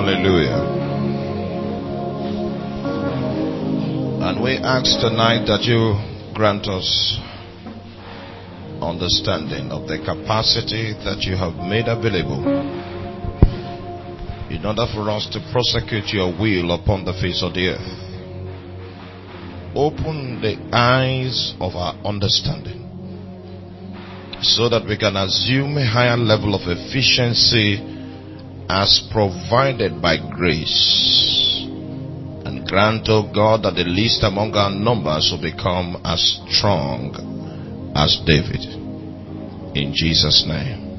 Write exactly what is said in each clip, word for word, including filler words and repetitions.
Hallelujah. And we ask tonight that you grant us understanding of the capacity that you have made available in order for us to prosecute your will upon the face of the earth. Open the eyes of our understanding so that we can assume a higher level of efficiency as provided by grace. And grant, O God, that the least among our numbers will become as strong as David. In Jesus' name.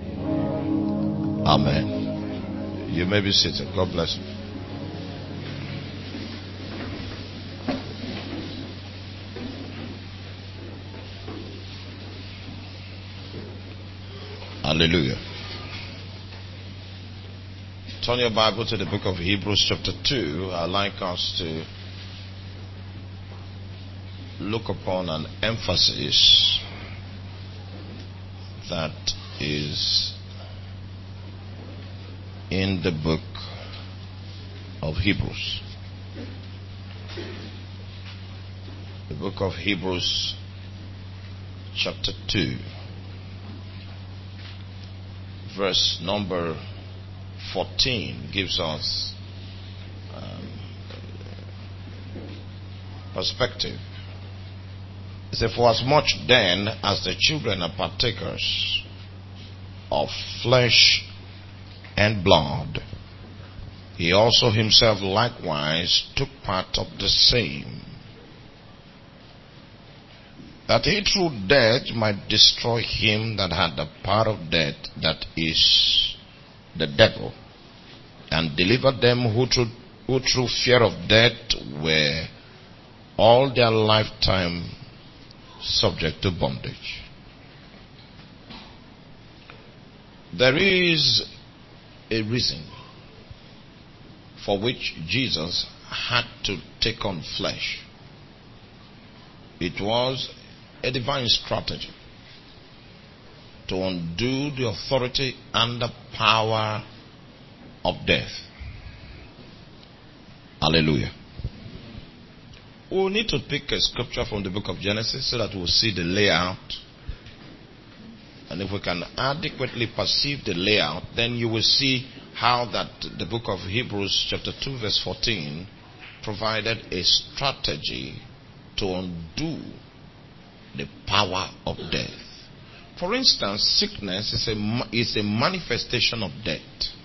Amen. You may be seated. God bless you. Hallelujah. Turn your Bible to the book of Hebrews chapter two. I'd like us to look upon an emphasis that is in the book of Hebrews. The book of Hebrews chapter two, verse number fourteen gives us um, perspective. It says, for as much then as the children are partakers of flesh and blood, he also himself likewise took part of the same, that he through death might destroy him that had the power of death, that is the devil, and deliver them who through, who through fear of death were all their lifetime subject to bondage. There is a reason for which Jesus had to take on flesh. It was a divine strategy to undo the authority and the power of death. Hallelujah. We'll need to pick a scripture from the book of Genesis so that we'll see the layout. And if we can adequately perceive the layout, then you will see how that the book of Hebrews chapter two verse fourteen provided a strategy to undo the power of death. For instance, sickness is a, is a manifestation of death.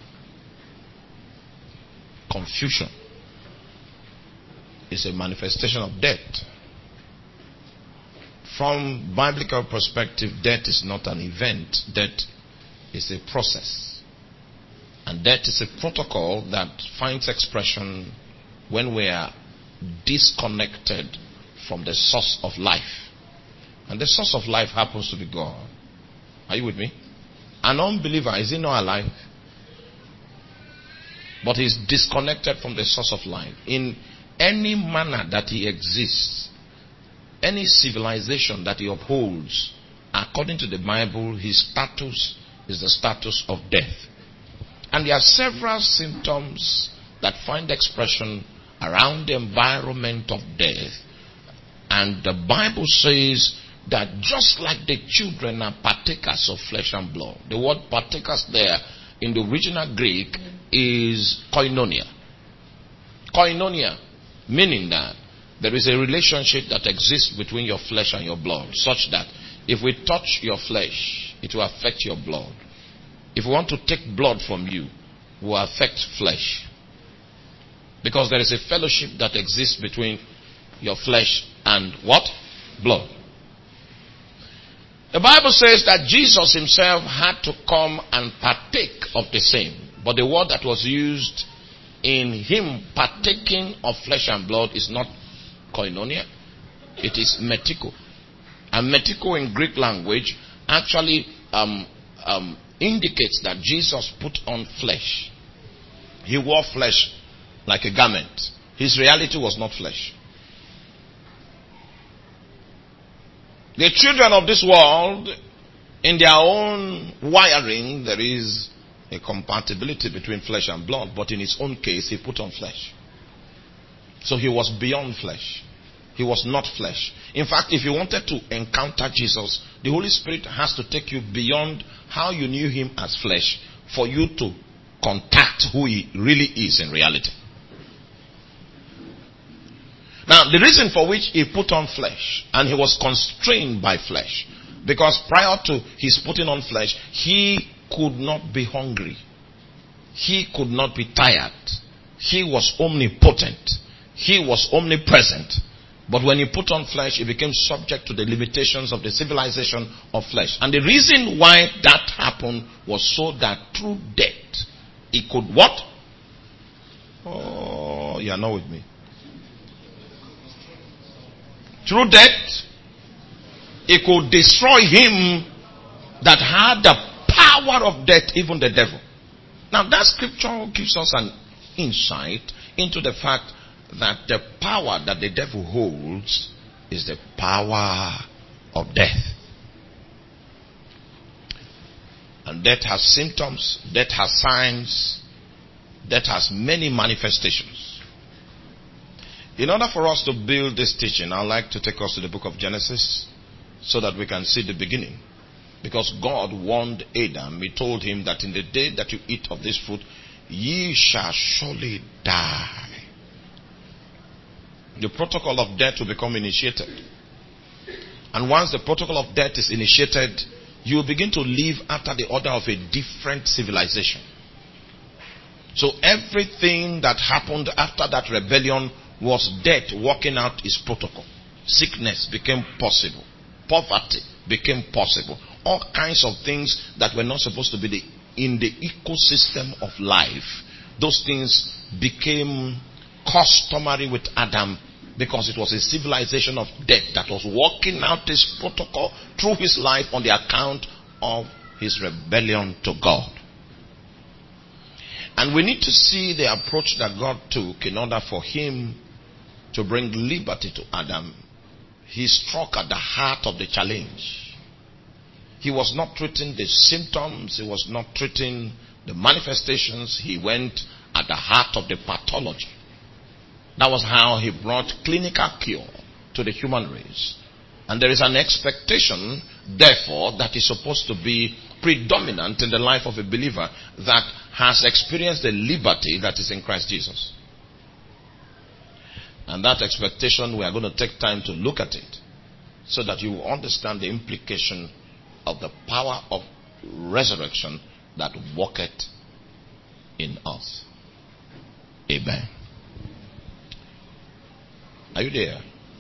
Confusion is a manifestation of death. From biblical perspective, death is not an event. Death is a process. And death is a protocol that finds expression when we are disconnected from the source of life. And the source of life happens to be God. Are you with me? An unbeliever, is he not alive? But he's disconnected from the source of life. In any manner that he exists, any civilization that he upholds, according to the Bible, his status is the status of death. And there are several symptoms that find expression around the environment of death. And the Bible says that just like the children are partakers of flesh and blood, the word partakers there in the original Greek is koinonia. Koinonia, meaning that there is a relationship that exists between your flesh and your blood, such that if we touch your flesh, it will affect your blood. If we want to take blood from you, it will affect flesh. Because there is a fellowship that exists between your flesh and what? Blood. The Bible says that Jesus himself had to come and partake of the same. But the word that was used in him partaking of flesh and blood is not koinonia. It is metiko. And metiko in Greek language actually um, um, indicates that Jesus put on flesh. He wore flesh like a garment. His reality was not flesh. The children of this world, in their own wiring, there is a compatibility between flesh and blood, but in his own case, he put on flesh. So he was beyond flesh. He was not flesh. In fact, if you wanted to encounter Jesus, the Holy Spirit has to take you beyond how you knew him as flesh for you to contact who he really is in reality. Now, the reason for which he put on flesh, and he was constrained by flesh, because prior to his putting on flesh, he could not be hungry. He could not be tired. He was omnipotent. He was omnipresent. But when he put on flesh, he became subject to the limitations of the civilization of flesh. And the reason why that happened was so that through death, he could what? Oh, you are not with me. Through death, he could destroy him that had the power of death, even the devil. Now that scripture gives us an insight into the fact that the power that the devil holds is the power of death. And death has symptoms, death has signs, death has many manifestations. In order for us to build this teaching, I'd like to take us to the book of Genesis so that we can see the beginning. Because God warned Adam, he told him that in the day that you eat of this fruit, ye shall surely die. The protocol of death will become initiated. And once the protocol of death is initiated, you will begin to live after the order of a different civilization. So everything that happened after that rebellion was death working out its protocol. Sickness became possible. Poverty became possible. All kinds of things that were not supposed to be the, in the ecosystem of life. Those things became customary with Adam because it was a civilization of death that was working out this protocol through his life on the account of his rebellion to God. And we need to see the approach that God took in order for him to bring liberty to Adam. He struck at the heart of the challenge. He was not treating the symptoms. He was not treating the manifestations. He went at the heart of the pathology. That was how he brought clinical cure to the human race. And there is an expectation, therefore, that is supposed to be predominant in the life of a believer that has experienced the liberty that is in Christ Jesus. And that expectation, we are going to take time to look at it so that you will understand the implication of the power of resurrection that worketh in us. Amen. Are you there?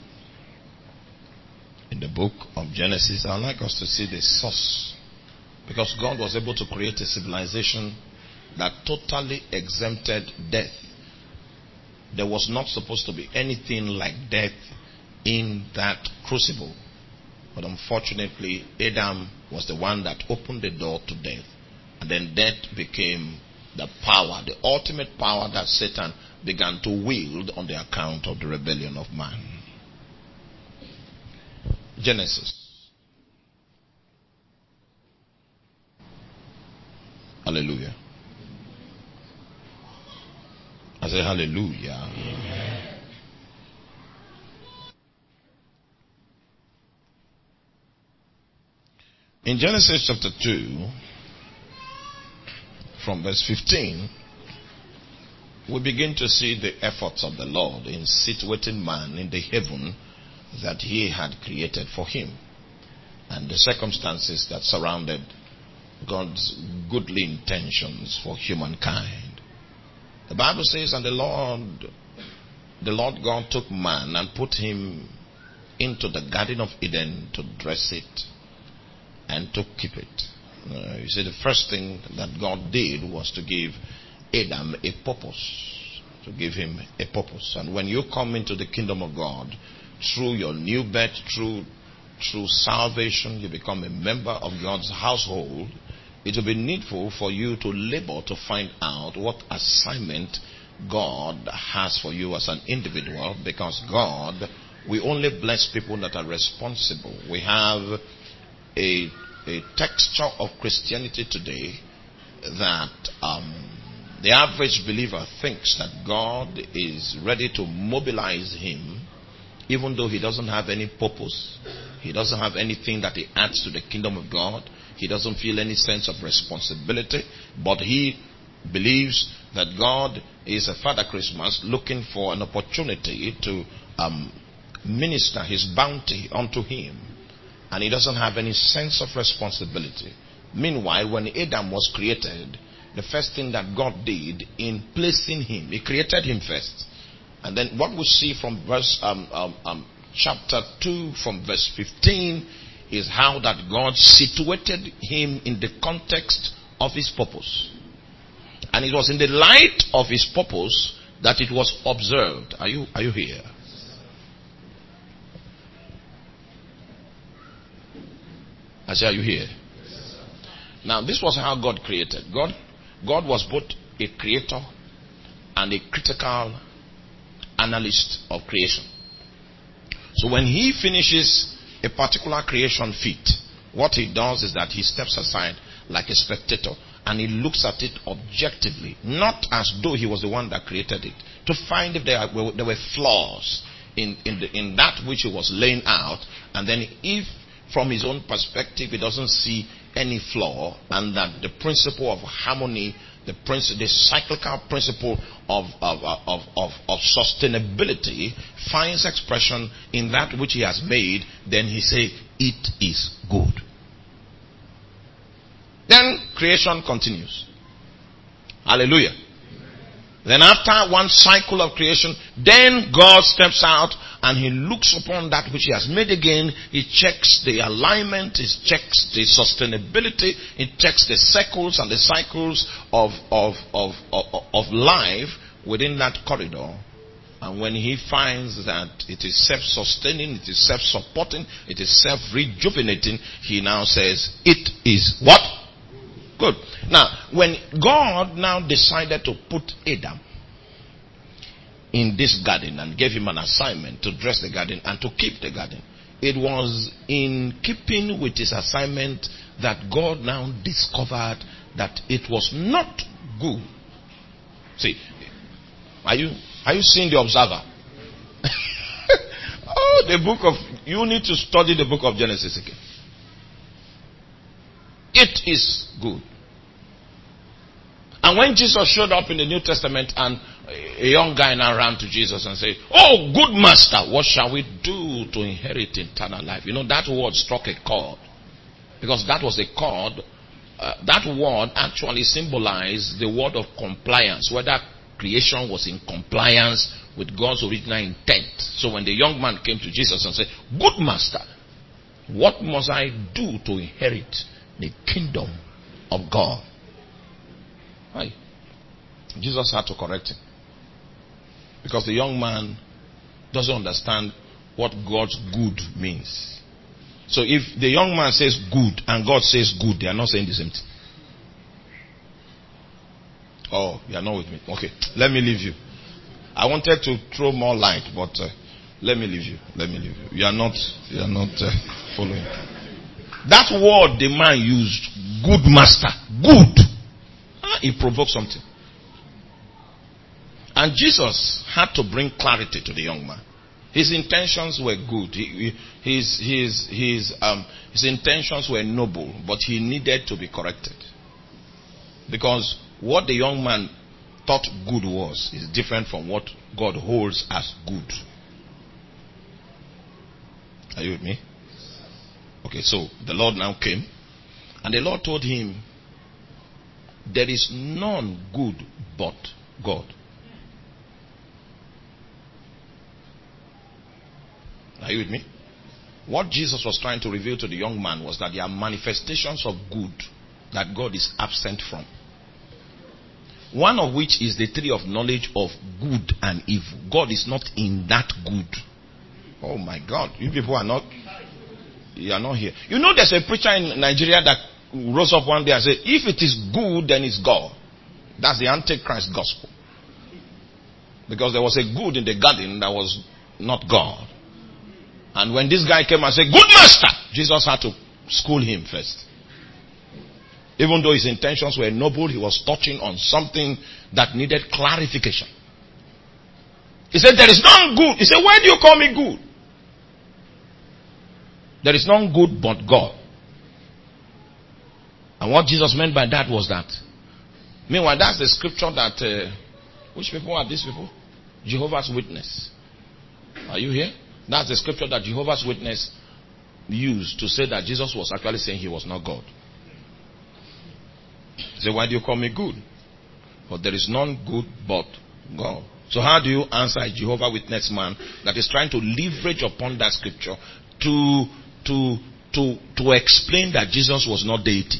In the book of Genesis, I'd like us to see the source. Because God was able to create a civilization that totally exempted death. There was not supposed to be anything like death in that crucible. But unfortunately, Adam was the one that opened the door to death. And then death became the power, the ultimate power that Satan began to wield on the account of the rebellion of man. Genesis. Hallelujah. I say hallelujah. Amen. In Genesis chapter two, from verse fifteen, we begin to see the efforts of the Lord in situating man in the heaven that he had created for him, and the circumstances that surrounded God's goodly intentions for humankind. The Bible says, and the Lord, the Lord God took man and put him into the Garden of Eden to dress it and to keep it. Uh, you see, the first thing that God did was to give Adam a purpose. To give him a purpose. And when you come into the kingdom of God, through your new birth, through, through salvation, you become a member of God's household. It will be needful for you to labor to find out what assignment God has for you as an individual, because God, we only bless people that are responsible. We have a, a texture of Christianity today that um, the average believer thinks that God is ready to mobilize him, even though he doesn't have any purpose, he doesn't have anything that he adds to the kingdom of God, he doesn't feel any sense of responsibility, but he believes that God is a Father Christmas looking for an opportunity to um, minister his bounty unto him, and he doesn't have any sense of responsibility. Meanwhile, when Adam was created, the first thing that God did in placing him, he created him first. And then what we see from verse um, um, um, chapter two, from verse fifteen, is how that God situated him in the context of his purpose. And it was in the light of his purpose that it was observed. Are you, are you here? I say, are you here? Now, this was how God created. God, God was both a creator and a critical analyst of creation. So when he finishes a particular creation feat, what he does is that he steps aside like a spectator and he looks at it objectively, not as though he was the one that created it, to find if there were, there were flaws in, in, the, in that which he was laying out. And then if from his own perspective he doesn't see any flaw, and that the principle of harmony, the principle, the cyclical principle of of, of of of sustainability finds expression in that which he has made, then he say it is good. Then creation continues. Hallelujah. Then after one cycle of creation, then God steps out and he looks upon that which he has made again. He checks the alignment, he checks the sustainability, he checks the circles and the cycles of, of, of, of, of life within that corridor. And when he finds that it is self-sustaining, it is self-supporting, it is self-rejuvenating, he now says, it is what? Good. Now, when God now decided to put Adam in this garden and gave him an assignment to dress the garden and to keep the garden, it was in keeping with his assignment that God now discovered that it was not good. See, are you are you seeing the observer? Oh, the book of, you need to study the book of Genesis again. It is good. And when Jesus showed up in the New Testament and a young guy now ran to Jesus and said, oh, good master, what shall we do to inherit eternal life? You know, that word struck a chord. Because that was a chord. Uh, that word actually symbolized the word of compliance. Whether creation was in compliance with God's original intent. So when the young man came to Jesus and said, good master, what must I do to inherit the kingdom of God? Right. Jesus had to correct him. Because the young man doesn't understand what God's good means. So if the young man says good and God says good, they are not saying the same thing. Oh, you are not with me. Okay, let me leave you. I wanted to throw more light, but uh, let me leave you. Let me leave you. You are not, you are not uh, following. That word the man used, good master, good. Ah, it provoked something. And Jesus had to bring clarity to the young man. His intentions were good. He, he, his, his, his, um, his intentions were noble, but he needed to be corrected. Because what the young man thought good was is different from what God holds as good. Are you with me? Okay, so the Lord now came, and the Lord told him, there is none good but God. Are you with me? What Jesus was trying to reveal to the young man was that there are manifestations of good that God is absent from. One of which is the tree of knowledge of good and evil. God is not in that good. Oh my God. You people are not, you are not here. You know there's a preacher in Nigeria that rose up one day and said, if it is good, then it's God. That's the Antichrist gospel. Because there was a good in the garden that was not God. And when this guy came and said, good master, Jesus had to school him first. Even though his intentions were noble, he was touching on something that needed clarification. He said, there is none good. He said, why do you call me good? There is none good but God. And what Jesus meant by that was that. Meanwhile, that's the scripture that, uh, which people are these people? Jehovah's Witness. Are you here? That's the scripture that Jehovah's Witness used to say that Jesus was actually saying he was not God. He said, why do you call me good? For there is none good but God. So how do you answer a Jehovah's Witness man that is trying to leverage upon that scripture to, to, to, to explain that Jesus was not deity?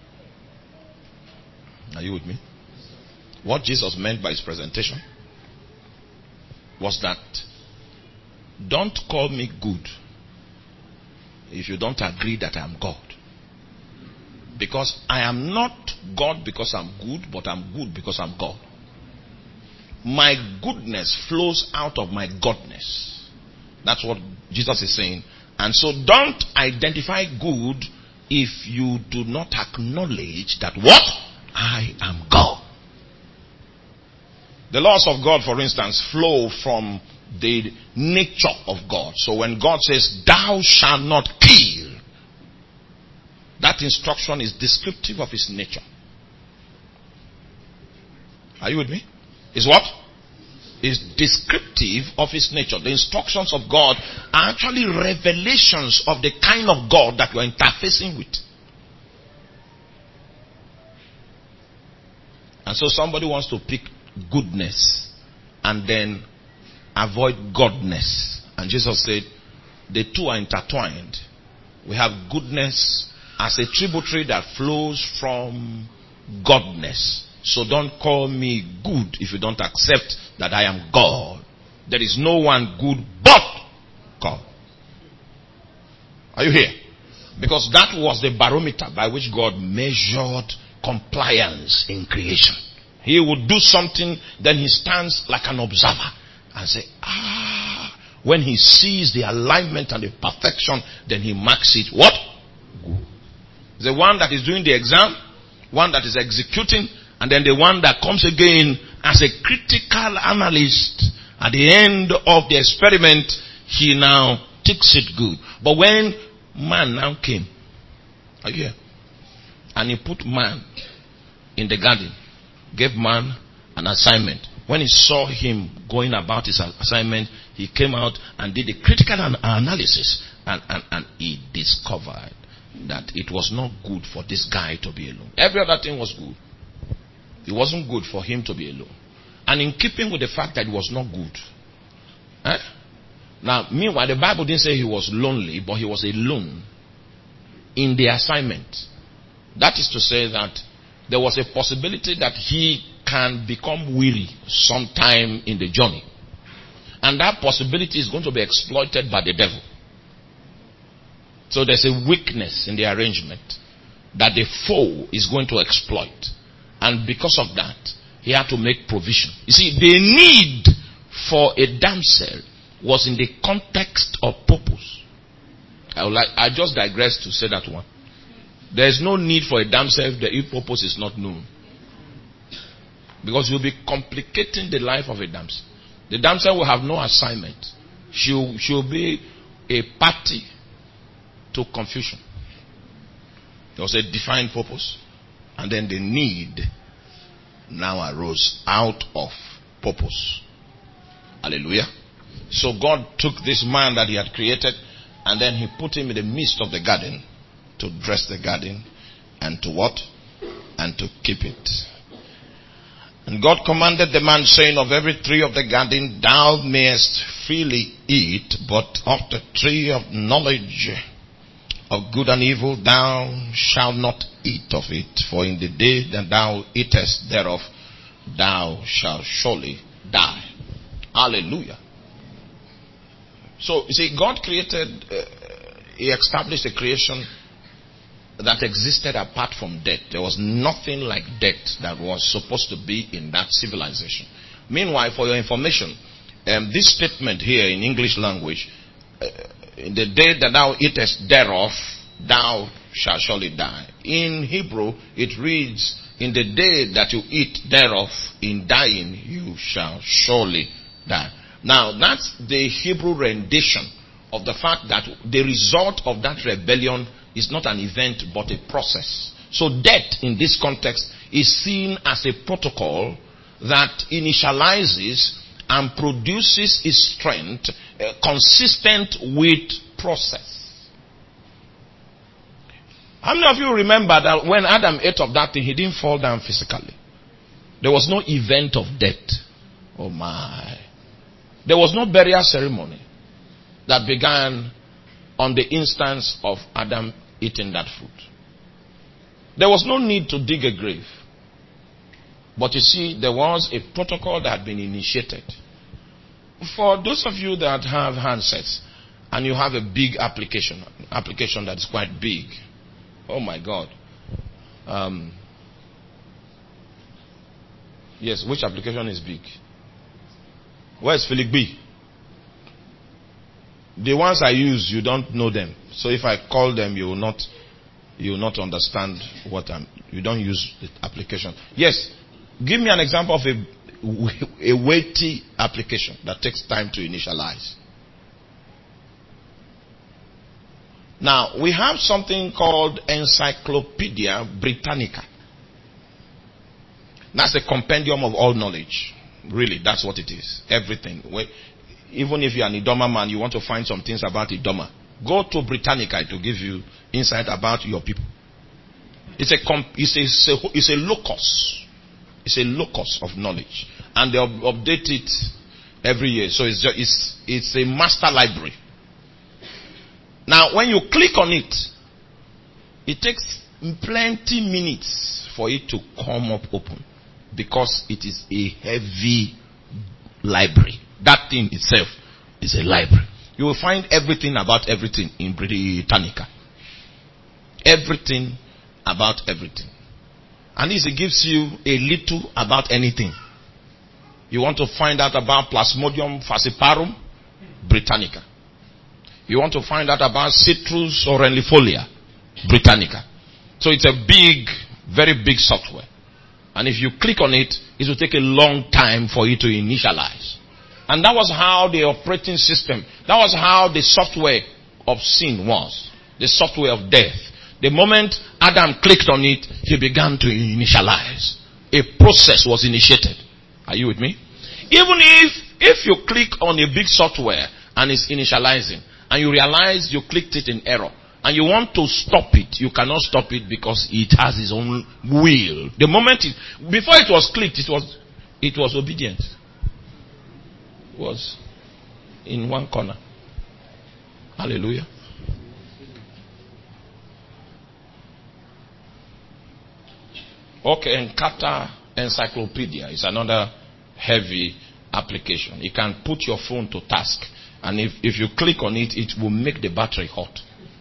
Are you with me? What Jesus meant by his presentation was that don't call me good if you don't agree that I am God. Because I am not God because I'm good, but I'm good because I'm God. My goodness flows out of my godness. That's what Jesus is saying. And so don't identify good if you do not acknowledge that what? I am God. The laws of God, for instance, flow from the nature of God. So when God says, thou shalt not kill, that instruction is descriptive of his nature. Are you with me? Is what? Is descriptive of his nature. The instructions of God are actually revelations of the kind of God that you are interfacing with. And so somebody wants to pick goodness and then avoid godness. And Jesus said, the two are intertwined. We have goodness as a tributary that flows from godness. So don't call me good if you don't accept that I am God. There is no one good but God. Are you here? Because that was the barometer by which God measured compliance in creation. He would do something, then he stands like an observer and say, ah, when he sees the alignment and the perfection, then he marks it what? Good. The one that is doing the exam, one that is executing, and then the one that comes again as a critical analyst at the end of the experiment, he now takes it good. But when man now came, are you here? And he put man in the garden, gave man an assignment. When he saw him going about his assignment, he came out and did a critical an- analysis and, and, and he discovered that it was not good for this guy to be alone. Every other thing was good. It wasn't good for him to be alone. And in keeping with the fact that it was not good. Eh? Now, meanwhile, the Bible didn't say he was lonely, but he was alone in the assignment. That is to say that there was a possibility that he can become weary sometime in the journey. And that possibility is going to be exploited by the devil. So there's a weakness in the arrangement that the foe is going to exploit. And because of that, he had to make provision. You see, the need for a damsel was in the context of purpose. I, would like, I just digress to say that one. There is no need for a damsel if the purpose is not known. Because you'll be complicating the life of a damsel. The damsel will have no assignment. She'll, she'll be a party to confusion. There was a defined purpose. And then the need now arose out of purpose. Hallelujah. So God took this man that he had created and then he put him in the midst of the garden to dress the garden and to what? And to keep it. And God commanded the man, saying, of every tree of the garden thou mayest freely eat, but of the tree of knowledge of good and evil thou shalt not eat of it, for in the day that thou eatest thereof thou shalt surely die. Hallelujah. So, you see, God created, uh, he established a creation that existed apart from death. There was nothing like death that was supposed to be in that civilization. Meanwhile, for your information, um, this statement here in English language, uh, in the day that thou eatest thereof, thou shall surely die. In Hebrew, it reads, in the day that you eat thereof, in dying you shall surely die. Now, that's the Hebrew rendition of the fact that the result of that rebellion is not an event but a process. So death in this context is seen as a protocol that initializes and produces its strength uh, consistent with process. How many of you remember that when Adam ate of that thing, he didn't fall down physically? There was no event of death. Oh my. There was no burial ceremony that began on the instance of Adam eating that fruit. There was no need to dig a grave. But you see, there was a protocol that had been initiated. For those of you that have handsets and you have a big application, application that's quite big, oh my God. Um, yes, which application is big? Where's Philip B? The ones I use, you don't know them. So if I call them, you will not, you will not understand what I'm. You don't use the application. Yes, give me an example of a, a weighty application that takes time to initialize. Now we have something called Encyclopedia Britannica. That's a compendium of all knowledge. Really, that's what it is. Everything. Even if you're an Idoma man, you want to find some things about Idoma, go to Britannica to give you insight about your people. It's a, it's a, it's a locus. It's a locus of knowledge. And they update it every year. So it's, just, it's, it's a master library. Now, when you click on it, it takes plenty minutes for it to come up open. Because it is a heavy library. That thing itself is a library. You will find everything about everything in Britannica. Everything about everything. And this it gives you a little about anything. You want to find out about Plasmodium falciparum? Britannica. You want to find out about Citrus orenlifolia? Britannica. So it's a big, very big software. And if you click on it, it will take a long time for you to initialize. And that was how the operating system, that was how the software of sin was. The software of death. The moment Adam clicked on it, he began to initialize. A process was initiated. Are you with me? Even if, if you click on a big software and it's initializing, and you realize you clicked it in error, and you want to stop it, you cannot stop it because it has its own will. The moment it, before it was clicked, it was, it was obedient. It was in one corner. Hallelujah. Okay, Encarta Encyclopedia is another heavy application. You can put your phone to task, and if, if you click on it, it will make the battery hot.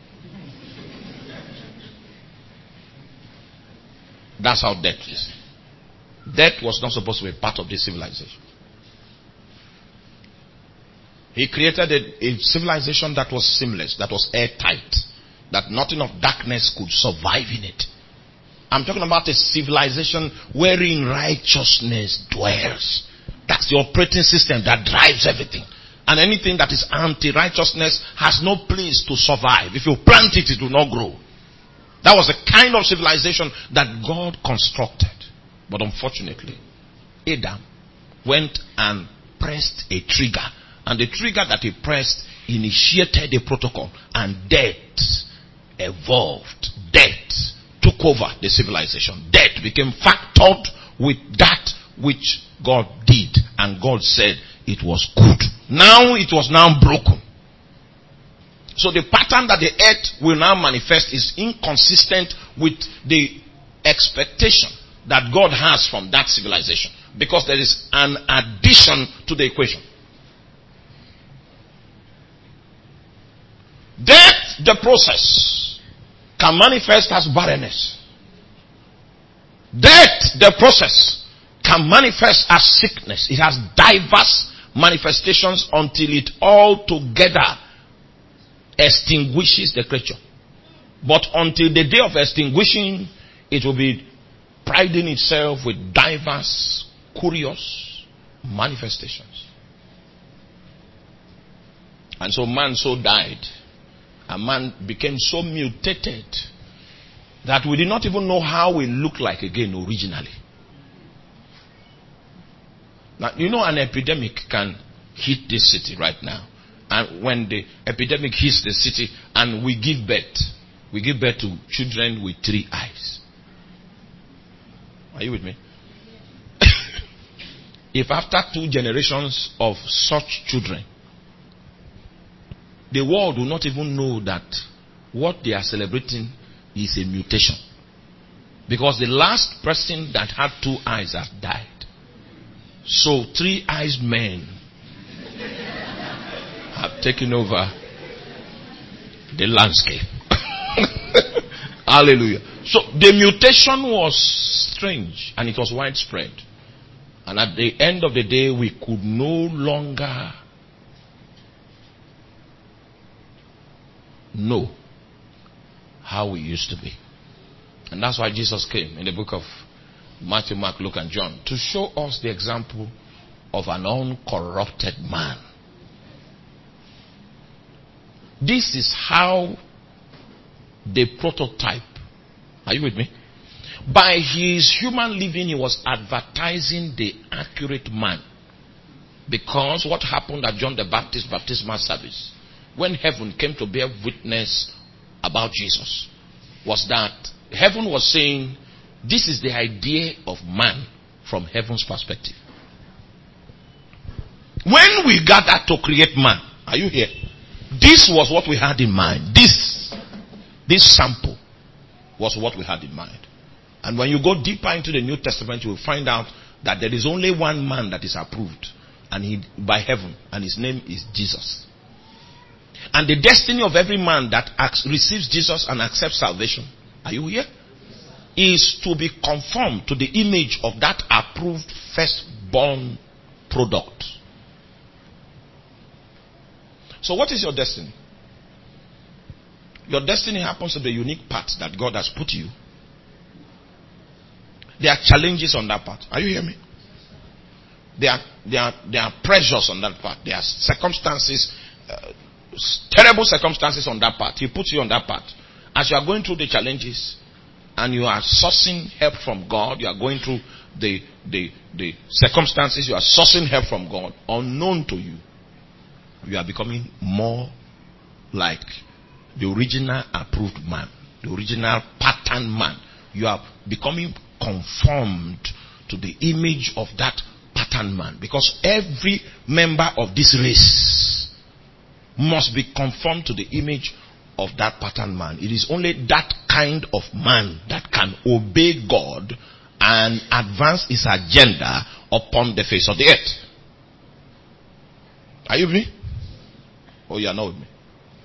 That's how death is. Death was not supposed to be part of this civilization. He created a, a civilization that was seamless, that was airtight, that nothing of darkness could survive in it. I'm talking about a civilization wherein righteousness dwells. That's the operating system that drives everything. And anything that is anti-righteousness has no place to survive. If you plant it, it will not grow. That was the kind of civilization that God constructed. But unfortunately, Adam went and pressed a trigger. And the trigger that he pressed initiated a protocol. And death evolved. Death took over the civilization. Death became factored with that which God did. And God said it was good. Now it was now broken. So the pattern that the earth will now manifest is inconsistent with the expectation that God has from that civilization. Because there is an addition to the equation. Death, the process, can manifest as barrenness. Death, the process, can manifest as sickness. It has diverse manifestations until it all together extinguishes the creature. But until the day of extinguishing, it will be priding itself with diverse, curious manifestations. And so man so died. And man became so mutated that we did not even know how we looked like again originally. Now, you know, an epidemic can hit this city right now. And when the epidemic hits the city and we give birth, we give birth to children with three eyes. Are you with me? If after two generations of such children, the world will not even know that what they are celebrating is a mutation. Because the last person that had two eyes has died. So three-eyed men have taken over the landscape. Hallelujah. So the mutation was strange and it was widespread. And at the end of the day, we could no longer know how we used to be. And that's why Jesus came in the book of Matthew, Mark, Luke, and John to show us the example of an uncorrupted man. This is how the prototype, are you with me? By his human living, he was advertising the accurate man. Because what happened at John the Baptist's baptismal service, when heaven came to bear witness about Jesus, was that heaven was saying, this is the idea of man from heaven's perspective. When we gathered to create man, are you here? This was what we had in mind. This, this sample was what we had in mind. And when you go deeper into the New Testament, you will find out that there is only one man that is approved and he, by heaven, and his name is Jesus. And the destiny of every man that acts, receives Jesus and accepts salvation, are you here? Is to be conformed to the image of that approved firstborn product. So what is your destiny? Your destiny happens to be the unique path that God has put you. There are challenges on that path. Are you hearing me? There are, there are, there are pressures on that path. There are circumstances, uh, terrible circumstances on that path. He puts you on that path. As you are going through the challenges and you are sourcing help from God, you are going through the, the, the circumstances, you are sourcing help from God, unknown to you, you are becoming more like the original approved man, the original pattern man. You are becoming conformed to the image of that pattern man. Because every member of this race must be conformed to the image of that pattern man. It is only that kind of man that can obey God and advance his agenda upon the face of the earth. Are you with me? Oh, you are not with me.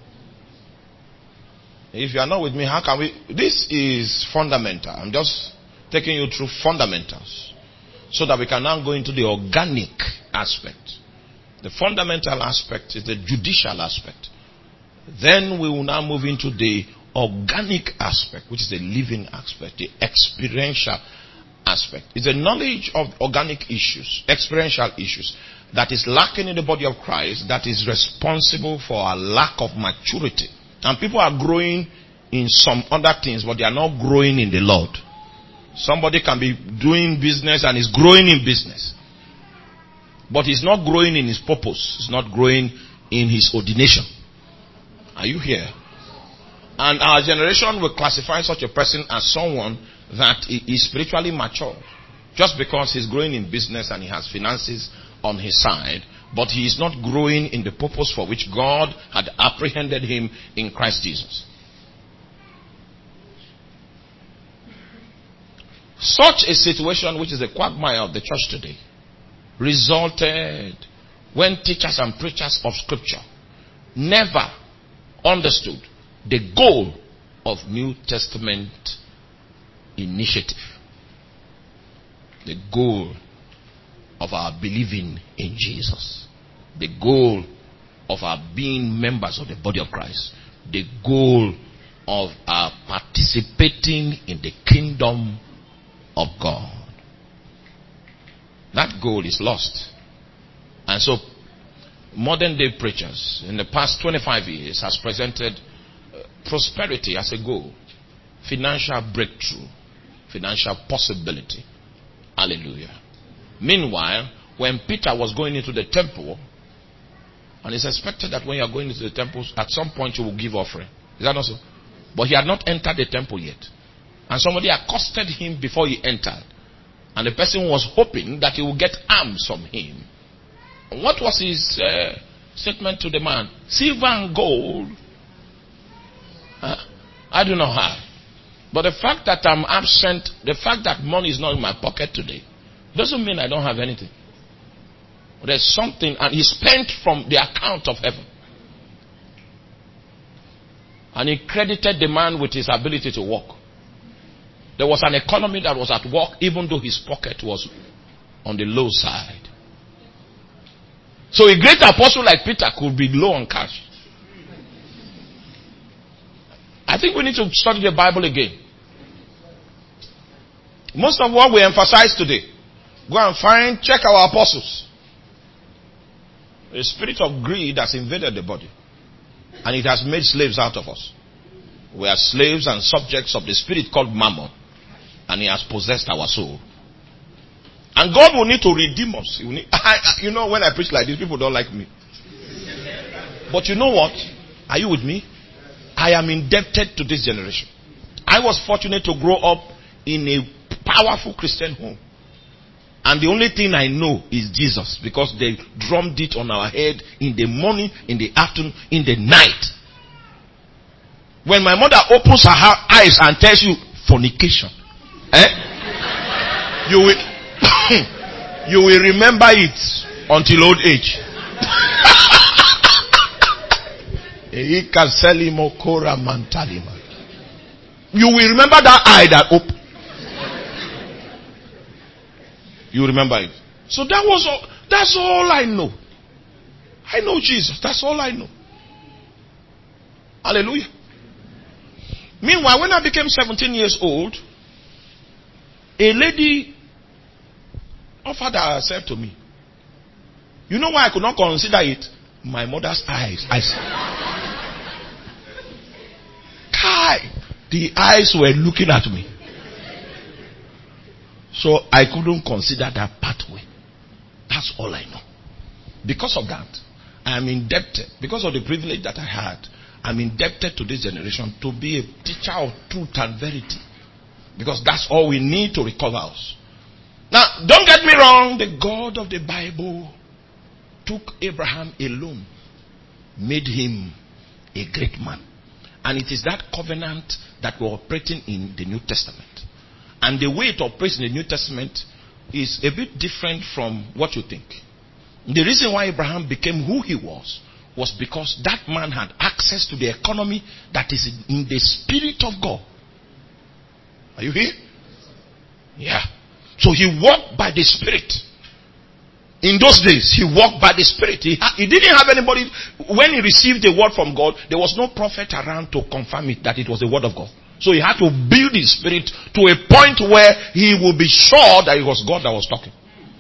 If you are not with me, how can we? This is fundamental. I'm just taking you through fundamentals so that we can now go into the organic aspect. The fundamental aspect is the judicial aspect. Then we will now move into the organic aspect, which is the living aspect, the experiential aspect. It's the knowledge of organic issues, experiential issues, that is lacking in the body of Christ, that is responsible for a lack of maturity. And people are growing in some other things, but they are not growing in the Lord. Somebody can be doing business and is growing in business, but he's not growing in his purpose. He's not growing in his ordination. Are you here? And our generation will classify such a person as someone that is spiritually mature, just because he's growing in business and he has finances on his side, but he is not growing in the purpose for which God had apprehended him in Christ Jesus. Such a situation, which is the quagmire of the church today, resulted when teachers and preachers of Scripture never understood the goal of New Testament initiative. The goal of our believing in Jesus. The goal of our being members of the body of Christ. The goal of uh, participating in the kingdom of God. That goal is lost. And so modern day preachers in the past twenty-five years has presented uh, prosperity as a goal, financial breakthrough, financial possibility. Hallelujah. Meanwhile, when Peter was going into the temple, and it's expected that when you are going into the temple, at some point you will give offering. Is that not so? But he had not entered the temple yet. And somebody accosted him before he entered. And the person was hoping that he would get alms from him. What was his uh, statement to the man? Silver and gold, huh? I do not have. But the fact that I'm absent, the fact that money is not in my pocket today, doesn't mean I don't have anything. There's something, and he spent from the account of heaven. And he credited the man with his ability to walk. There was an economy that was at work, even though his pocket was on the low side. So a great apostle like Peter could be low on cash. I think we need to study the Bible again. Most of what we emphasize today, go and find, check our apostles. The spirit of greed has invaded the body. And it has made slaves out of us. We are slaves and subjects of the spirit called Mammon. And he has possessed our soul. And God will need to redeem us. He will need, I, you know, when I preach like this, people don't like me. But you know what? Are you with me? I am indebted to this generation. I was fortunate to grow up in a powerful Christian home. And the only thing I know is Jesus, because they drummed it on our head in the morning, in the afternoon, in the night. When my mother opens her eyes and tells you fornication, eh? You will, you will remember it until old age. You will remember that eye that opened. You remember it. So that was all. That's all I know. I know Jesus. That's all I know. Hallelujah. Meanwhile, when I became seventeen years old, a lady offered herself to me. You know why I could not consider it? My mother's eyes. I Kai, the eyes were looking at me. So I couldn't consider that pathway. That's all I know. Because of that, I am indebted, because of the privilege that I had, I'm indebted to this generation to be a teacher of truth and verity. Because that's all we need to recover us. Now, don't get me wrong, the God of the Bible took Abraham alone, made him a great man. And it is that covenant that we're operating in the New Testament. And the way it operates in the New Testament is a bit different from what you think. The reason why Abraham became who he was was because that man had access to the economy that is in the Spirit of God. Are you here? Yeah. So he walked by the Spirit. In those days, he walked by the Spirit. He, ha- he didn't have anybody. When he received the word from God, there was no prophet around to confirm it that it was the word of God. So he had to build his spirit to a point where he would be sure that it was God that was talking.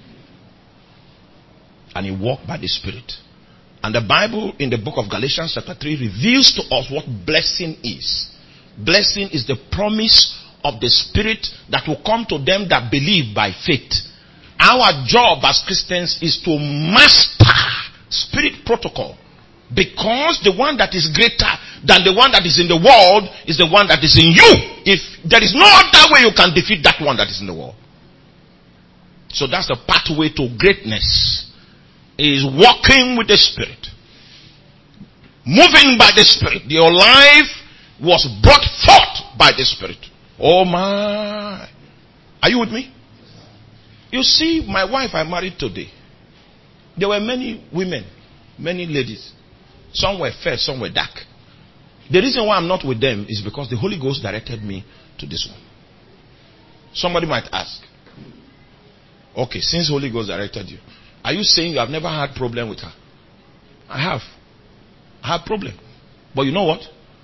And he walked by the Spirit. And the Bible in the book of Galatians chapter three reveals to us what blessing is. Blessing is the promise of the Spirit that will come to them that believe by faith. Our job as Christians is to master Spirit protocol. Because the one that is greater than the one that is in the world is the one that is in you. If there is no other way you can defeat that one that is in the world. So that's the pathway to greatness. Is walking with the Spirit. Moving by the Spirit. Your life was brought forth by the Spirit. Oh my. Are you with me? You see, my wife I married today. There were many women, many ladies. Some were fair, some were dark. The reason why I'm not with them is because the Holy Ghost directed me to this one. Somebody might ask, okay, since Holy Ghost directed you, are you saying you have never had problem with her? I have. I have problem. But you know what?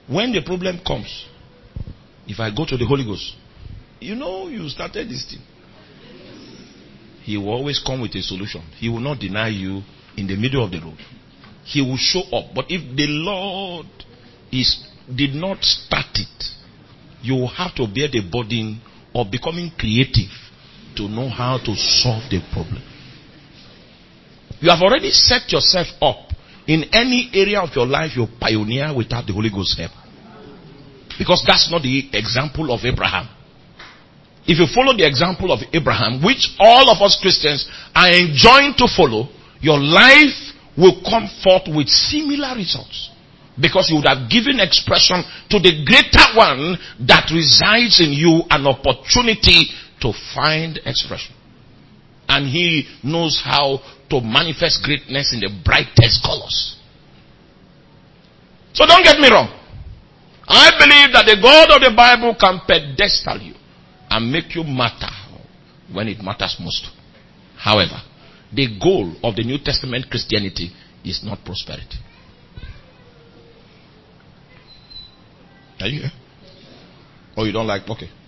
When the problem comes, if I go to the Holy Ghost, you know you started this thing. He will always come with a solution. He will not deny you in the middle of the road. He will show up. But if the Lord is did not start it, you will have to bear the burden of becoming creative to know how to solve the problem. You have already set yourself up. In any area of your life, you pioneer without the Holy Ghost help. Because that's not the example of Abraham. If you follow the example of Abraham, which all of us Christians are enjoined to follow, your life will come forth with similar results. Because you would have given expression to the greater one that resides in you, an opportunity to find expression. And he knows how to manifest greatness in the brightest colors. So don't get me wrong. I believe that the God of the Bible can pedestal you and make you matter when it matters most. However, the goal of the New Testament Christianity is not prosperity. Are you here? Oh, you don't like? Okay.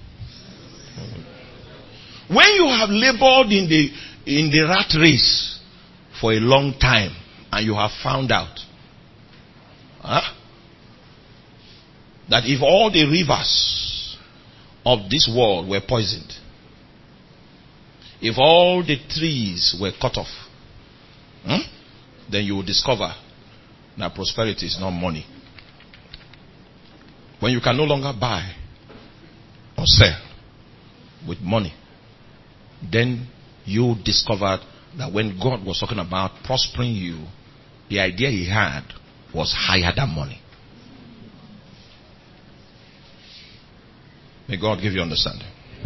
When you have labored in the in the rat race for a long time and you have found out huh, that if all the rivers of this world were poisoned, if all the trees were cut off, hmm, then you will discover that prosperity is not money. When you can no longer buy or sell with money, then you discovered that when God was talking about prospering you, the idea he had was higher than money. May God give you understanding.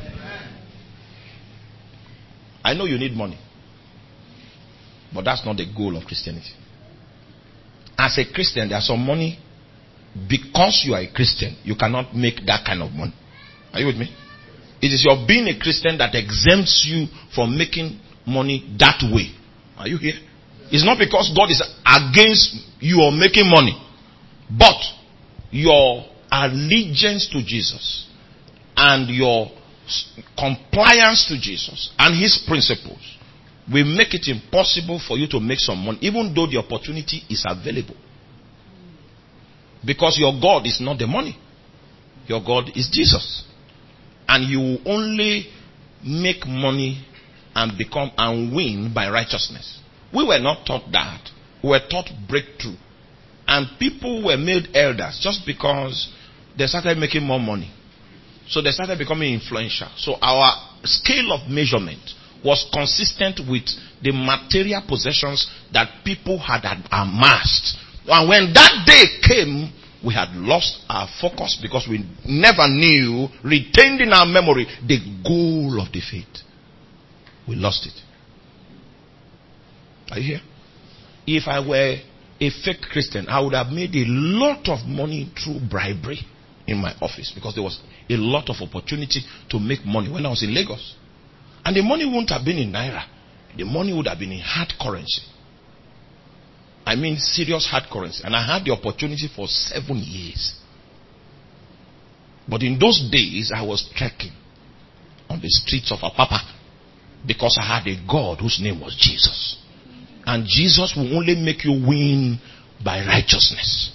I know you need money, but that's not the goal of Christianity. As a Christian, there's some money. Because you are a Christian, you cannot make that kind of money. Are you with me? It is your being a Christian that exempts you from making money that way. Are you here? It's not because God is against you or making money, but your allegiance to Jesus and your compliance to Jesus and his principles will make it impossible for you to make some money, even though the opportunity is available. Because your God is not the money. Your God is Jesus. And you will only make money and become and win by righteousness. We were not taught that. We were taught breakthrough. And people were made elders just because they started making more money. So they started becoming influential. So our scale of measurement was consistent with the material possessions that people had amassed. And when that day came, we had lost our focus because we never knew, retained in our memory, the goal of the faith. We lost it. Are you here? If I were a fake Christian, I would have made a lot of money through bribery in my office because there was a lot of opportunity to make money when I was in Lagos. And the money wouldn't have been in Naira. The money would have been in hard currency. I mean serious hard currency. And I had the opportunity for seven years. But in those days, I was trekking on the streets of Apapa because I had a God whose name was Jesus. And Jesus will only make you win by righteousness.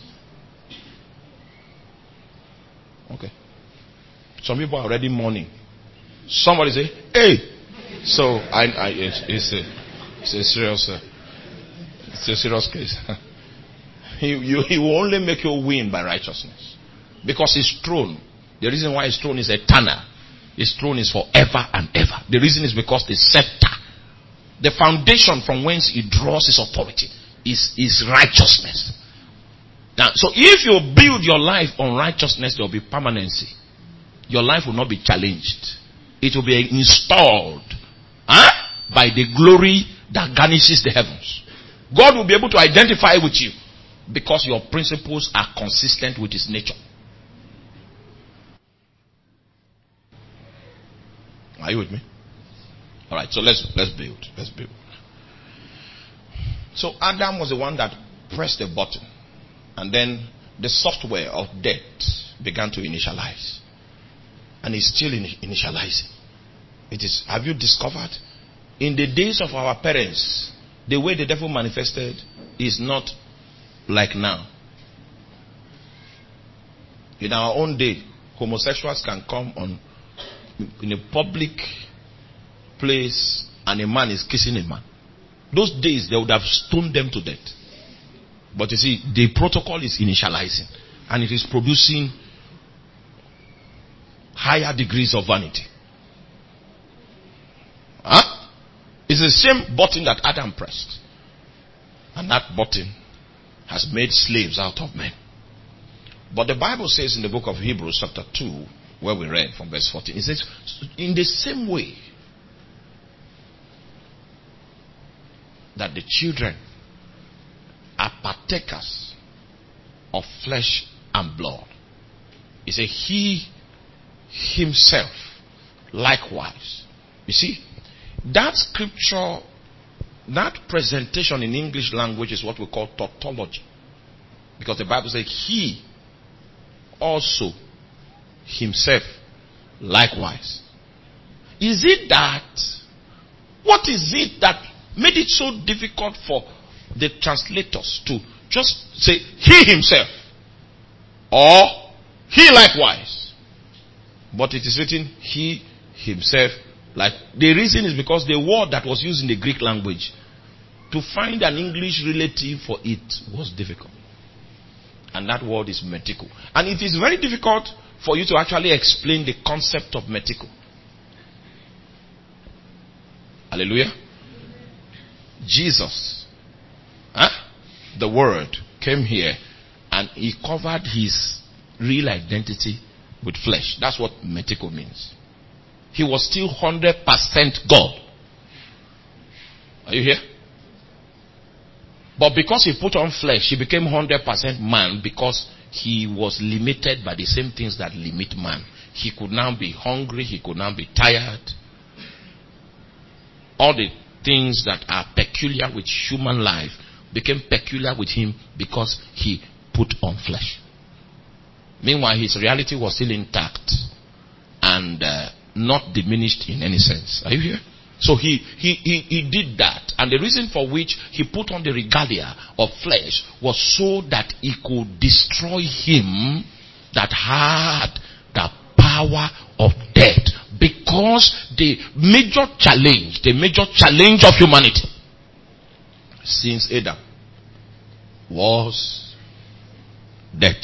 Okay. Some people are already mourning. Somebody say, hey. So, I, I, it's, it's, a, it's a serious... Uh, It's a serious case. he, you, he will only make you win by righteousness. Because his throne, the reason why his throne is eternal, his throne is forever and ever. The reason is because the scepter, the foundation from whence he draws his authority, is, is righteousness. Now, so if you build your life on righteousness, there will be permanency. Your life will not be challenged. It will be installed huh, by the glory that garnishes the heavens. God will be able to identify with you because your principles are consistent with his nature. Are you with me? All right, so let's let's build. Let's build. So Adam was the one that pressed the button, and then the software of death began to initialize. And it's still in, initializing. It is, have you discovered? In the days of our parents, the way the devil manifested is not like now. In our own day, homosexuals can come on in a public place and a man is kissing a man. Those days, they would have stoned them to death. But you see, the protocol is initializing and it is producing higher degrees of vanity. Huh? It's the same button that Adam pressed. And that button has made slaves out of men. But the Bible says in the book of Hebrews chapter two, where we read from verse fourteen, it says, in the same way that the children are partakers of flesh and blood, he said, he himself likewise. You see, that scripture, that presentation in English language is what we call tautology. Because the Bible says, he also himself likewise. Is it that, what is it that made it so difficult for the translators to just say he himself or he likewise? But it is written he himself like. The reason is because the word that was used in the Greek language, to find an English relative for it was difficult. And that word is metiko. And it is very difficult for you to actually explain the concept of metiko. Hallelujah. Jesus, huh? the word, came here and he covered his real identity with flesh. That's what metiko means. He was still one hundred percent God. Are you here? But because he put on flesh, he became one hundred percent man, because he was limited by the same things that limit man. He could now be hungry, he could now be tired. All the things that are peculiar with human life became peculiar with him because he put on flesh. Meanwhile, his reality was still intact and uh, not diminished in any sense. Are you here? So he, he, he, he did that. And the reason for which he put on the regalia of flesh was so that he could destroy him that had the power of death. Because the major challenge, the major challenge of humanity since Adam was death.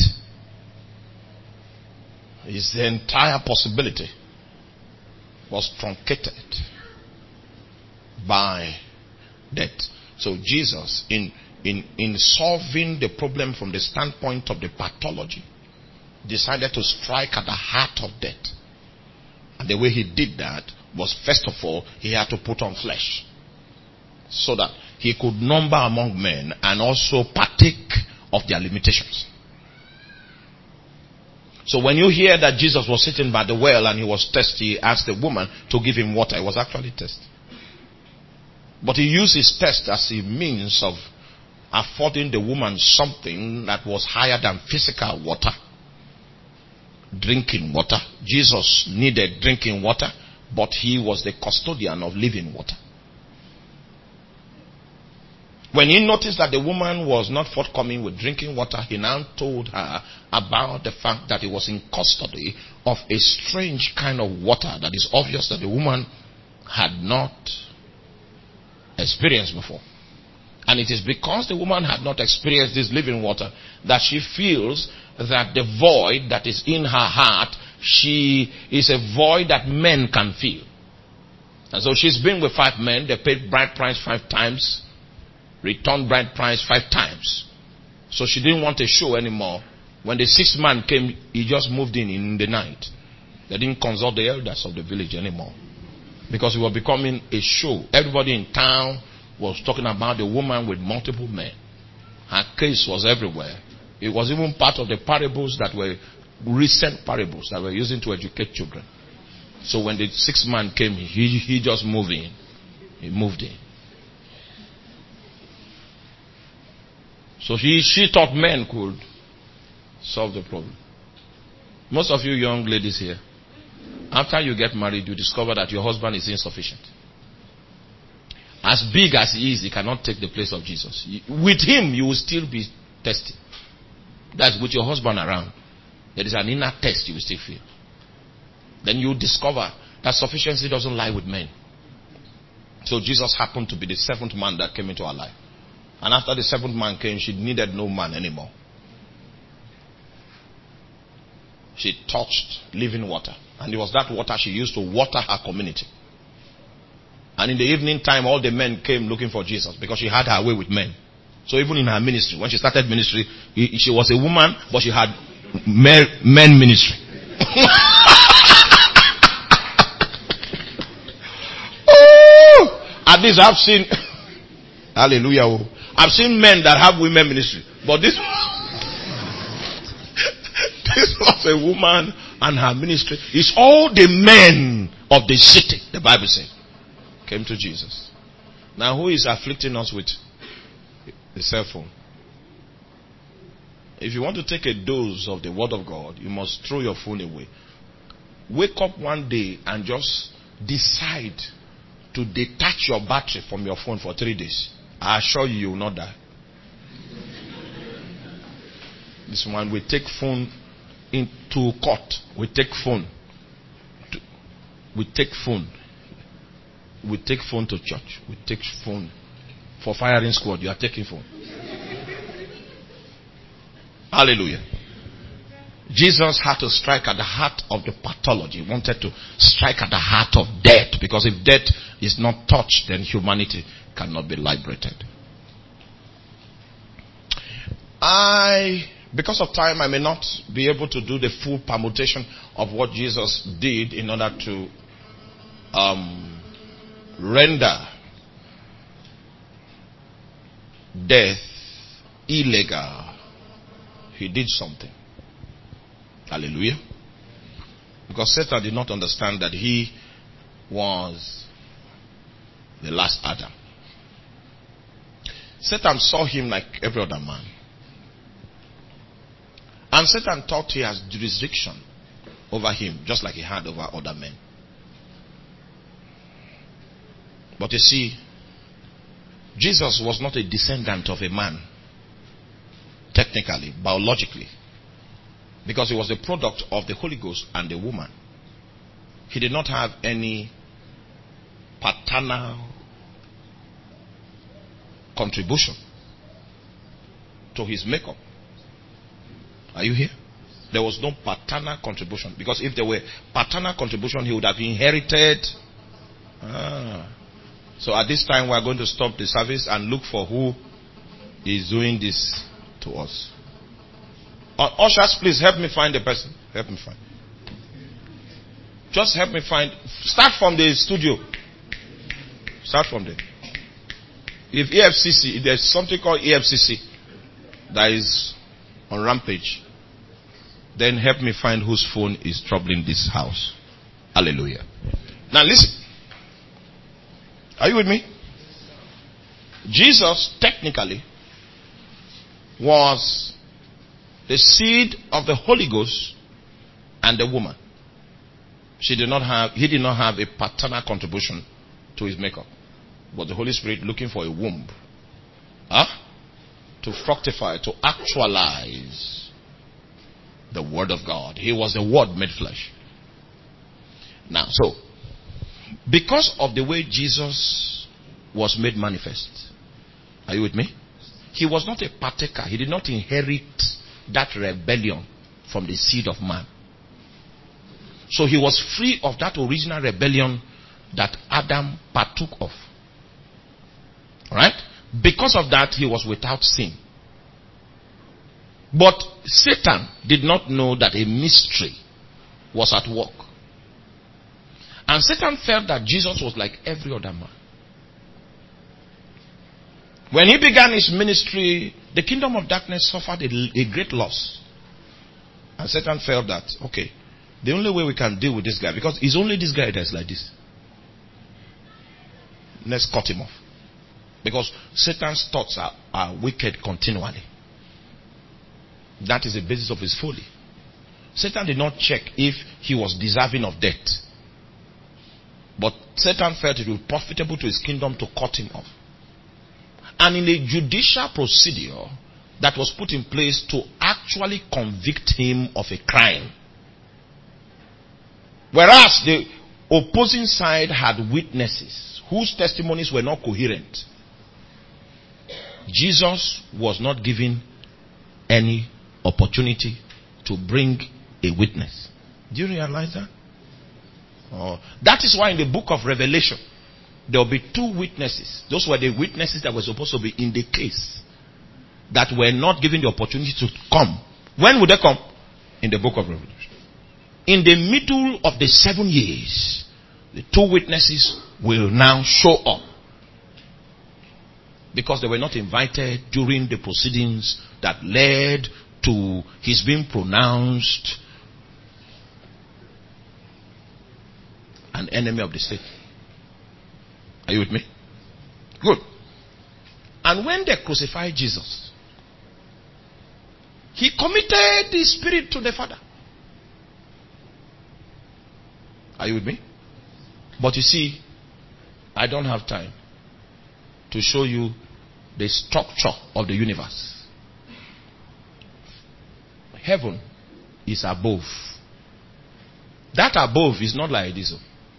His entire possibility was truncated by death. So Jesus, in, in, in solving the problem from the standpoint of the pathology, decided to strike at the heart of death. And the way he did that was, first of all, he had to put on flesh, so that he could number among men and also partake of their limitations. So when you hear that Jesus was sitting by the well and he was thirsty, he asked the woman to give him water. It was actually thirsty. But he used his thirst as a means of affording the woman something that was higher than physical water. Drinking water. Jesus needed drinking water, but he was the custodian of living water. When he noticed that the woman was not forthcoming with drinking water, he now told her about the fact that he was in custody of a strange kind of water that is obvious that the woman had not experienced before. And it is because the woman had not experienced this living water that she feels that the void that is in her heart, she is a void that men can feel. And so she's been with five men. They paid bride price five times, returned bride price five times. So she didn't want a show anymore. When the sixth man came, he just moved in in the night. They didn't consult the elders of the village anymore, because it was becoming a show. Everybody in town was talking about the woman with multiple men. Her case was everywhere. It was even part of the parables that were recent parables that were using to educate children. So when the sixth man came, he, he just moved in. He moved in. So he, she thought men could Solve the problem. Most of you young ladies here, after you get married, you discover that your husband is insufficient. As big as he is, he cannot take the place of Jesus. With him, you will still be tested. That's with your husband around. There is an inner test you will still feel. Then you discover that sufficiency doesn't lie with men. So Jesus happened to be the seventh man that came into her life. And after the seventh man came, she needed no man anymore. She touched living water. And it was that water she used to water her community. And in the evening time, all the men came looking for Jesus because she had her way with men. So even in her ministry, when she started ministry, she was a woman, but she had men ministry. Oh, at least I've seen, hallelujah, I've seen men that have women ministry. But this, this was a woman and her ministry. It's all the men of the city, the Bible says, came to Jesus. Now who is afflicting us with the cell phone? If you want to take a dose of the word of God, you must throw your phone away. Wake up one day and just decide to detach your battery from your phone for three days. I assure you, you will not die. This one, we take phone into court. We take phone. To, we take phone. We take phone to church. We take phone for firing squad. You are taking phone. Hallelujah. Jesus had to strike at the heart of the pathology. He wanted to strike at the heart of death. Because if death is not touched, then humanity cannot be liberated. I, because of time, I may not be able to do the full permutation of what Jesus did in order to um, render death illegal. He did something. Hallelujah. Because Satan did not understand that he was the last Adam. Satan saw him like every other man. And Satan thought he has jurisdiction over him, just like he had over other men. But you see, Jesus was not a descendant of a man. Technically, biologically. Because he was a product of the Holy Ghost and the woman. He did not have any paternal contribution to his makeup. Are you here? There was no paternal contribution. Because if there were paternal contribution, he would have inherited. Ah. So at this time, we are going to stop the service and look for who is doing this to us. Uh, ushers, please help me find the person. Help me find. Just help me find. Start from the studio. Start from there. If E F C C, if there's something called E F C C that is on rampage, then help me find whose phone is troubling this house. Hallelujah. Now listen. Are you with me? Jesus technically was the seed of the Holy Ghost and the woman. She did not have, he did not have a paternal contribution to his makeup. But the Holy Spirit looking for a womb. Huh? To fructify, to actualize the Word of God. He was the Word made flesh. Now, so, because of the way Jesus was made manifest, are you with me? He was not a partaker. He did not inherit that rebellion from the seed of man. So he was free of that original rebellion that Adam partook of. Alright? Because of that, he was without sin. But Satan did not know that a mystery was at work. And Satan felt that Jesus was like every other man. When he began his ministry, the kingdom of darkness suffered a, a great loss. And Satan felt that, okay, the only way we can deal with this guy, because it's only this guy that's like this. Let's cut him off. Because Satan's thoughts are, are wicked continually. That is the basis of his folly. Satan did not check if he was deserving of death. But Satan felt it would be profitable to his kingdom to cut him off. And in a judicial procedure that was put in place to actually convict him of a crime. Whereas the opposing side had witnesses whose testimonies were not coherent. Jesus was not given any opportunity to bring a witness. Do you realize that? Oh, that is why in the book of Revelation, there will be two witnesses. Those were the witnesses that were supposed to be in the case that were not given the opportunity to come. When would they come? In the book of Revelation. In the middle of the seven years, the two witnesses will now show up. Because they were not invited during the proceedings that led to his being pronounced an enemy of the state. Are you with me? Good. And when they crucified Jesus, he committed the Spirit to the Father. Are you with me? But you see, I don't have time to show you the structure of the universe. Heaven is above. That above is not like this.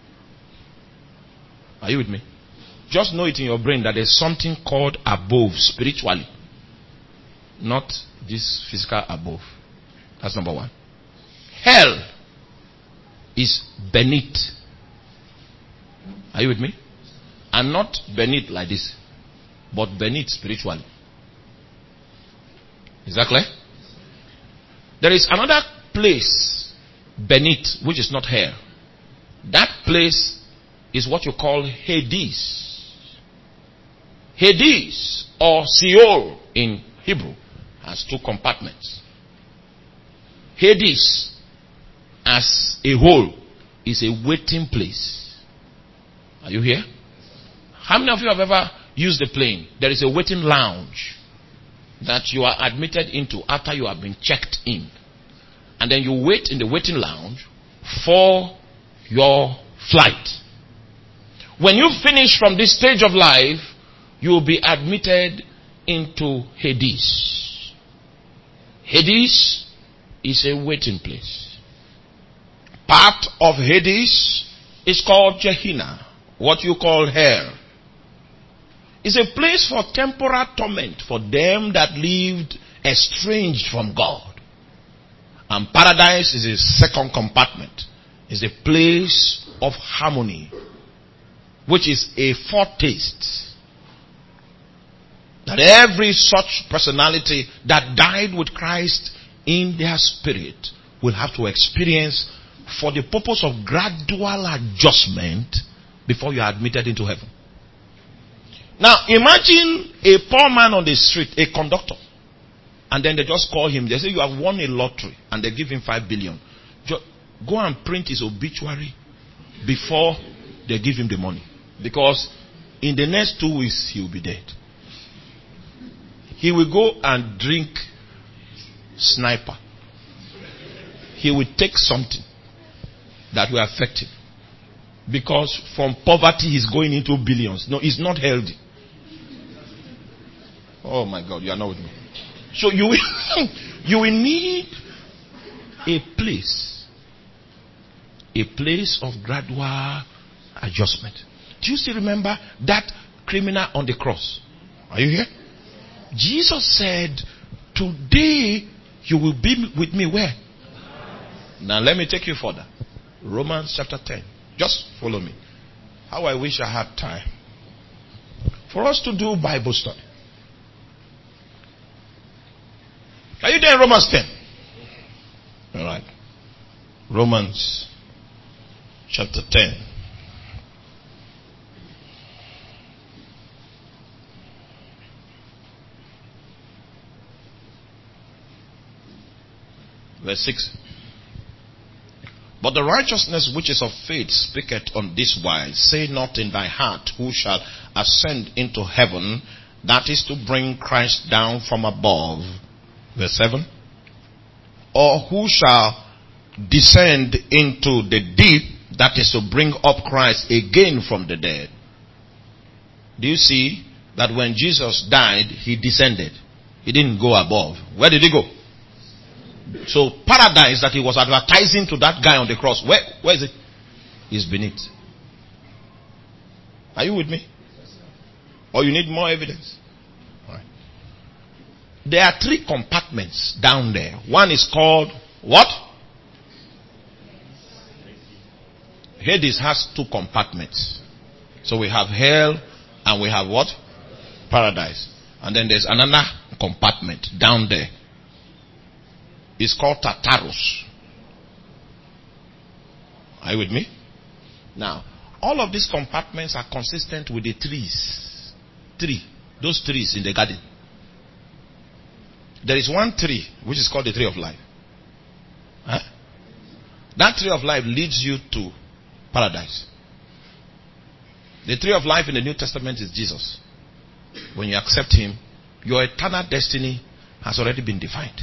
Are you with me? Just know it in your brain that there's something called above spiritually. Not this physical above. That's number one. Hell is beneath. Are you with me? And not beneath like this, but beneath spiritually. Is that clear? There is another place beneath which is not hell. That place is what you call Hades. Hades or Sheol in Hebrew has two compartments. Hades as a whole is a waiting place. Are you here? How many of you have ever used the plane? There is a waiting lounge that you are admitted into after you have been checked in. And then you wait in the waiting lounge for your flight. When you finish from this stage of life, you will be admitted into Hades. Hades is a waiting place. Part of Hades is called Gehenna, what you call hell. It's a place for temporal torment for them that lived estranged from God. And paradise is a second compartment. It's a place of harmony, which is a foretaste that every such personality that died with Christ in their spirit will have to experience for the purpose of gradual adjustment before you are admitted into heaven. Now imagine a poor man on the street, a conductor, and then they just call him. They say you have won a lottery, and they give him five billion. Just go and print his obituary before they give him the money, because in the next two weeks he will be dead. He will go and drink sniper. He will take something that will affect him, because from poverty he's going into billions. No, it's not healthy. Oh my God, you are not with me. So you will, you will need a place, a place of gradual adjustment. Do you still remember that criminal on the cross? Are you here? Jesus said, today you will be with me where? Now let me take you further. Romans chapter ten. Just follow me. How I wish I had time for us to do Bible study. Are you there in Romans ten? All right. Romans chapter ten. Verse six. But the righteousness which is of faith speaketh on this wise, say not in thy heart, who shall ascend into heaven, that is to bring Christ down from above. Verse seven. Or who shall descend into the deep, that is to bring up Christ again from the dead? Do you see that when Jesus died, he descended? He didn't go above. Where did he go? So paradise that he was advertising to that guy on the cross, where, where is it? It's beneath. Are you with me? Or you need more evidence? All right. There are three compartments down there. One is called what? Hades has two compartments. So we have hell and we have what? Paradise. And then there's another compartment down there. It's called Tartarus. Are you with me? Now, all of these compartments are consistent with the trees. Three. Those trees in the garden. There is one tree which is called the tree of life. Huh? That tree of life leads you to paradise. The tree of life in the New Testament is Jesus. When you accept him, your eternal destiny has already been defined.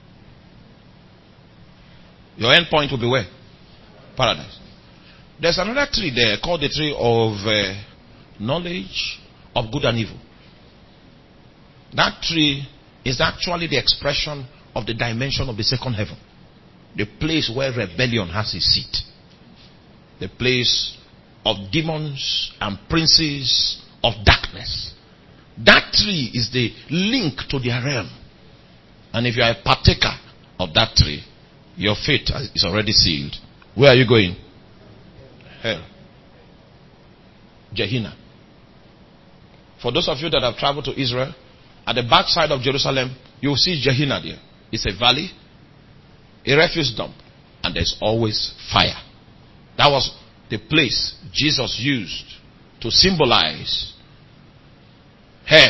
Your end point will be where? Paradise. There's another tree there called the tree of uh, knowledge of good and evil. That tree is actually the expression of the dimension of the second heaven. The place where rebellion has its seat. The place of demons and princes of darkness. That tree is the link to their realm. And if you are a partaker of that tree, your fate is already sealed. Where are you going? Hell. Gehenna. For those of you that have traveled to Israel, at the backside of Jerusalem, you will see Gehenna there. It's a valley, a refuse dump, and there's always fire. That was the place Jesus used to symbolize hell.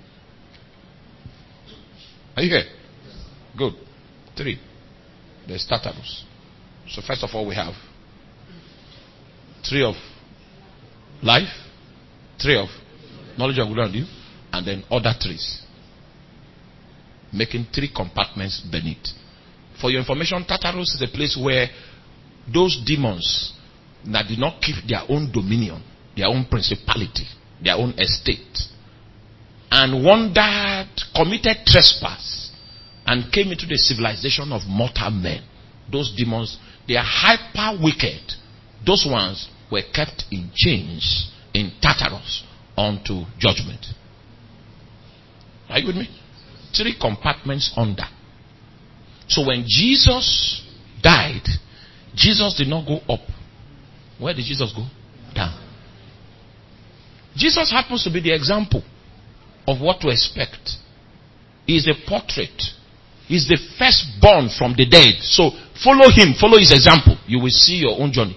Are you here? Good. Three. There's Tartarus. So first of all we have tree of life, tree of knowledge of good and evil, and then other trees. Making three compartments beneath. For your information, Tartarus is a place where those demons that did not keep their own dominion, their own principality, their own estate, and wandered, committed trespass, and came into the civilization of mortal men. Those demons, they are hyper wicked. Those ones were kept in chains in Tartarus unto judgment. Are you with me? Three compartments under. So when Jesus died, Jesus did not go up. Where did Jesus go? Down. Jesus happens to be the example of what to expect. He is a portrait. He is the firstborn from the dead. So follow him, follow his example. You will see your own journey.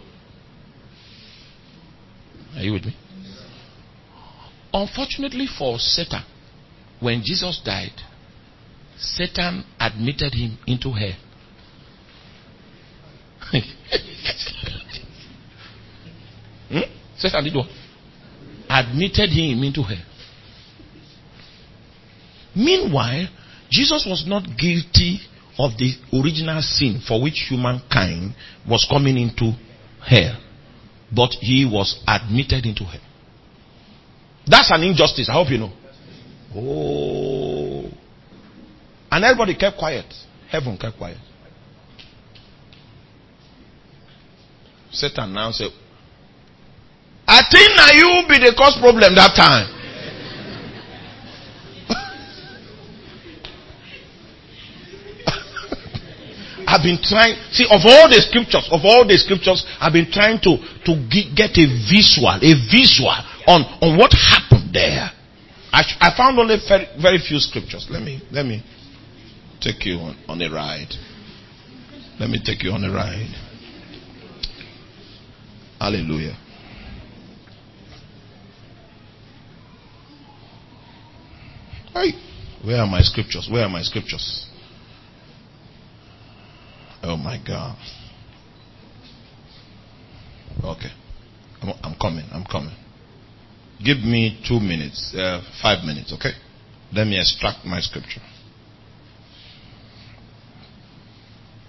Are you with me? Unfortunately for Satan, when Jesus died, Satan admitted him into hell. hmm? Satan did what? Admitted him into hell. Meanwhile, Jesus was not guilty of the original sin for which humankind was coming into hell. But he was admitted into hell. That's an injustice. I hope you know. Oh. And everybody kept quiet. Heaven kept quiet. Satan now said, I think now you be the cause problem that time. I've been trying, see, of all the scriptures, of all the scriptures, I've been trying to, to get a visual, a visual on, on what happened there. I, I found only very, very few scriptures. Let me, let me take you on, on a ride. Let me take you on a ride. Hallelujah. Hey, where are my scriptures? Where are my scriptures? Oh my God. Okay. I'm, I'm coming. I'm coming. Give me two minutes, uh, five minutes, okay? Let me extract my scripture.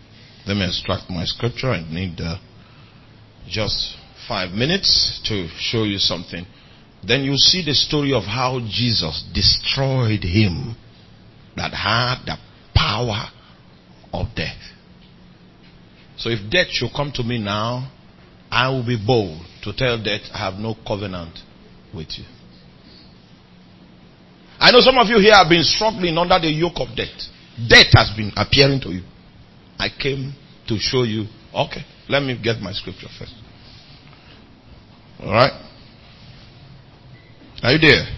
Let me extract my scripture. I need uh, just five minutes to show you something. Then you see the story of how Jesus destroyed him that had the power of death. So if death should come to me now, I will be bold to tell death I have no covenant with you. I know some of you here have been struggling under the yoke of death. Death has been appearing to you. I came to show you. Okay, let me get my scripture first. Alright? Are you there?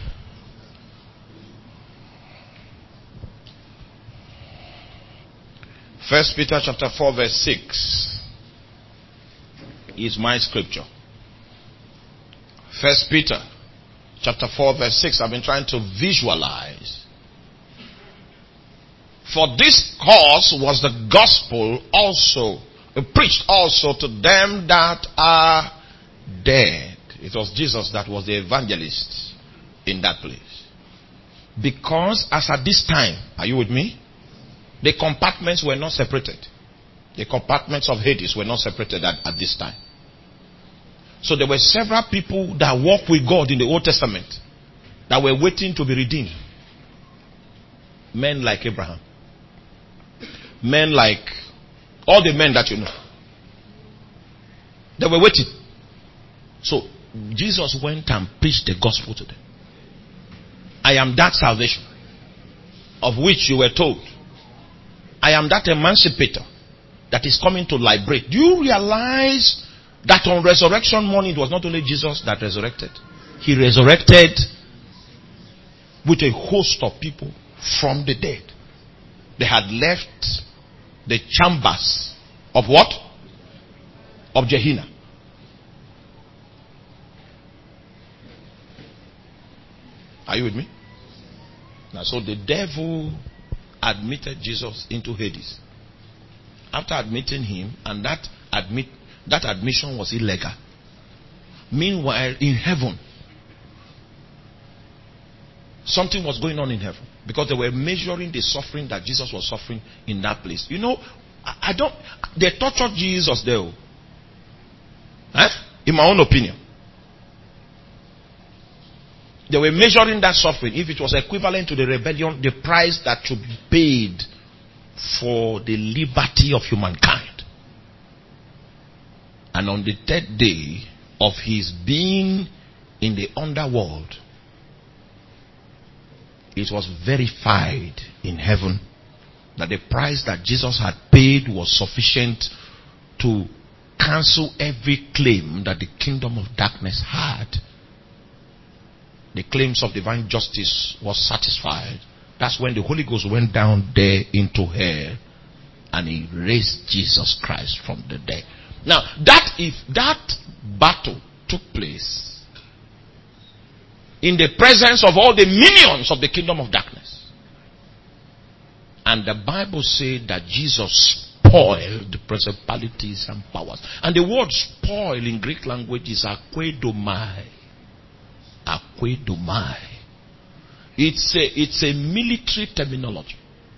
First Peter chapter four verse six is my scripture. First Peter chapter four verse six. I've been trying to visualize. For this cause was the gospel also uh, preached also to them that are dead. It was Jesus that was the evangelist in that place. Because as at this time, are you with me? The compartments were not separated. The compartments of Hades were not separated at, at this time. So there were several people that walked with God in the Old Testament that were waiting to be redeemed. Men like Abraham. Men like all the men that you know. They were waiting. So Jesus went and preached the gospel to them. I am that salvation of which you were told. I am that emancipator that is coming to liberate. Do you realize that on resurrection morning it was not only Jesus that resurrected? He resurrected with a host of people from the dead. They had left the chambers of what? Of Gehenna. Are you with me? Now, so the devil admitted Jesus into Hades. After admitting him, and that admit that admission was illegal. Meanwhile, in heaven, something was going on in heaven. Because they were measuring the suffering that Jesus was suffering in that place. You know, I, I don't... They tortured Jesus there. Huh? In my own opinion. They were measuring that suffering. If it was equivalent to the rebellion, the price that should be paid for the liberty of humankind. And on the third day of his being in the underworld, it was verified in heaven that the price that Jesus had paid was sufficient to cancel every claim that the kingdom of darkness had. The claims of divine justice was satisfied. That's when the Holy Ghost went down there into hell and he raised Jesus Christ from the dead. Now, that if that battle took place in the presence of all the minions of the kingdom of darkness. And the Bible said that Jesus spoiled the principalities and powers. And the word spoil in Greek language is akwedomai. Akwedomai. It's a, it's a military terminology.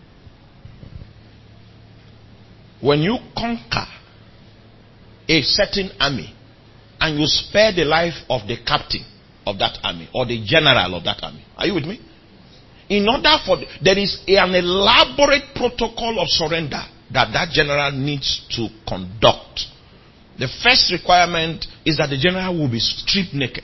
When you conquer a certain army and you spare the life of the captain of that army or the general of that army. Are you with me? In order for the, there is a, an elaborate protocol of surrender that that general needs to conduct. The first requirement is that the general will be stripped naked.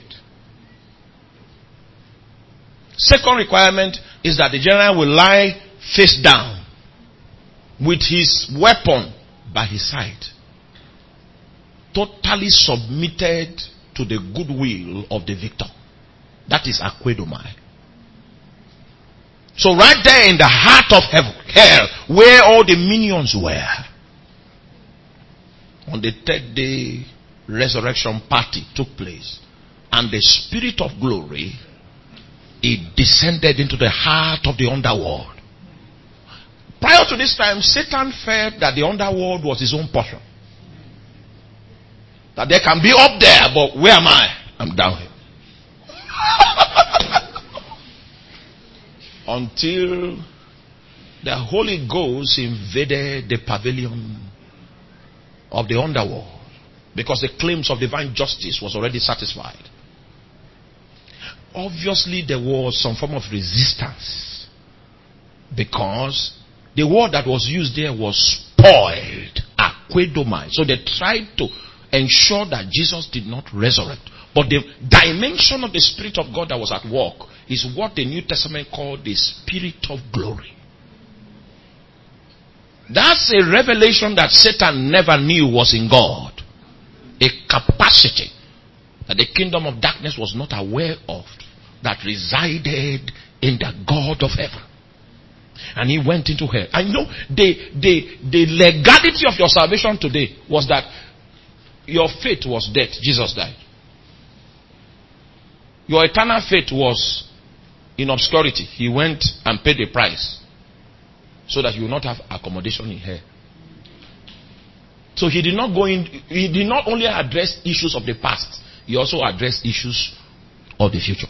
Second requirement is that the general will lie face down with his weapon by his side, totally submitted to the goodwill of the victor. That is akwedomai. So right there in the heart of hell, where all the minions were, on the third day, resurrection party took place. And the Spirit of glory, it descended into the heart of the underworld. Prior to this time, Satan felt that the underworld was his own portion. That they can be up there, but where am I? I'm down here. Until the Holy Ghost invaded the pavilion of the underworld, because the claims of divine justice was already satisfied. Obviously, there was some form of resistance, because the word that was used there was spoiled, aquedomai. So they tried to ensure that Jesus did not resurrect. But the dimension of the Spirit of God that was at work is what the New Testament called the Spirit of glory. That's a revelation that Satan never knew was in God. A capacity that the kingdom of darkness was not aware of, that resided in the God of heaven. And he went into hell. I know the, the, the legality of your salvation today was that your faith was dead. Jesus died. Your eternal faith was in obscurity. He went and paid the price so that you will not have accommodation in hell. So he did not go in, he did not only address issues of the past, he also addressed issues of the future.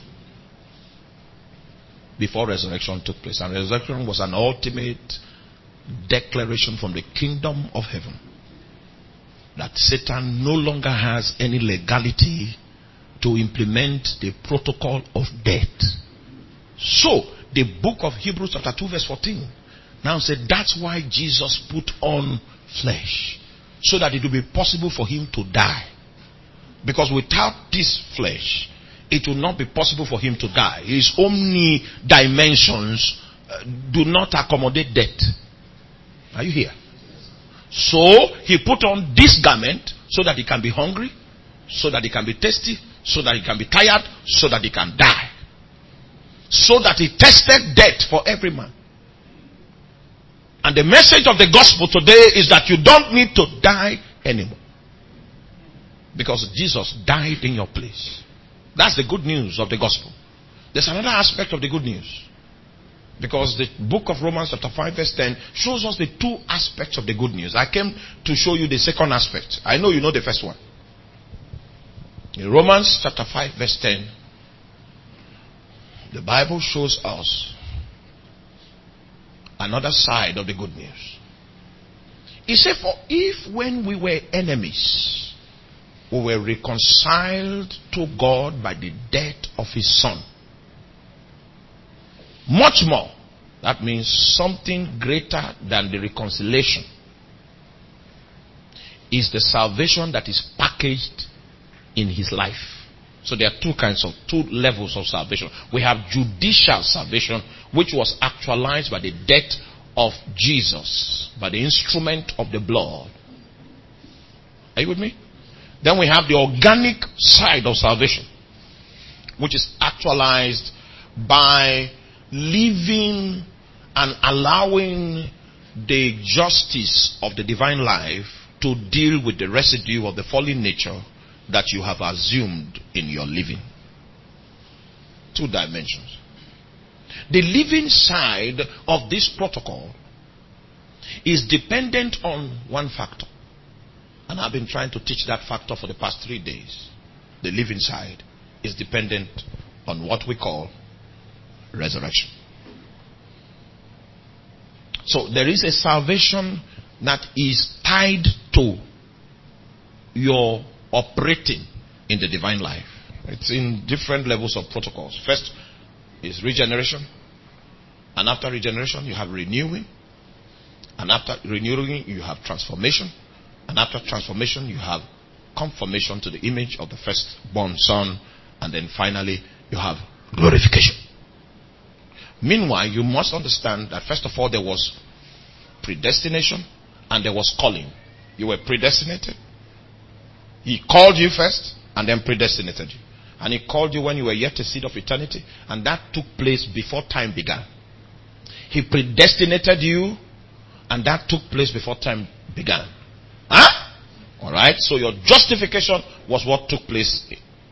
Before resurrection took place. And resurrection was an ultimate declaration from the kingdom of heaven that Satan no longer has any legality to implement the protocol of death. So, the book of Hebrews chapter two verse fourteen now said that's why Jesus put on flesh, so that it will be possible for him to die. Because without this flesh, it will not be possible for him to die. His omni dimensions uh, do not accommodate death. Are you here? So, he put on this garment so that he can be hungry, so that he can be thirsty, so that he can be tired, so that he can die. So that he tested death for every man. And the message of the gospel today is that you don't need to die anymore. Because Jesus died in your place. That's the good news of the gospel. There's another aspect of the good news. Because the book of Romans chapter five verse ten shows us the two aspects of the good news. I came to show you the second aspect. I know you know the first one. In Romans chapter five verse ten, the Bible shows us another side of the good news. It said, for if when we were enemies, we were reconciled to God by the death of his son, much more, that means something greater than the reconciliation, is the salvation that is packaged in his life. So there are two kinds of, two levels of salvation. We have judicial salvation, which was actualized by the death of Jesus, by the instrument of the blood. Are you with me? Then we have the organic side of salvation, which is actualized by living and allowing the justice of the divine life to deal with the residue of the fallen nature that you have assumed in your living. Two dimensions. The living side of this protocol is dependent on one factor. And I've been trying to teach that factor for the past three days. The living side is dependent on what we call resurrection. So there is a salvation that is tied to your operating in the divine life. It's in different levels of protocols. First is regeneration. And after regeneration, you have renewing. And after renewing, you have transformation. And after transformation, you have conformation to the image of the firstborn son. And then finally, you have glorification. Meanwhile, you must understand that first of all, there was predestination and there was calling. You were predestinated. He called you first and then predestinated you. And he called you when you were yet a seed of eternity. And that took place before time began. He predestinated you and that took place before time began. Huh? Alright, so your justification was what took place.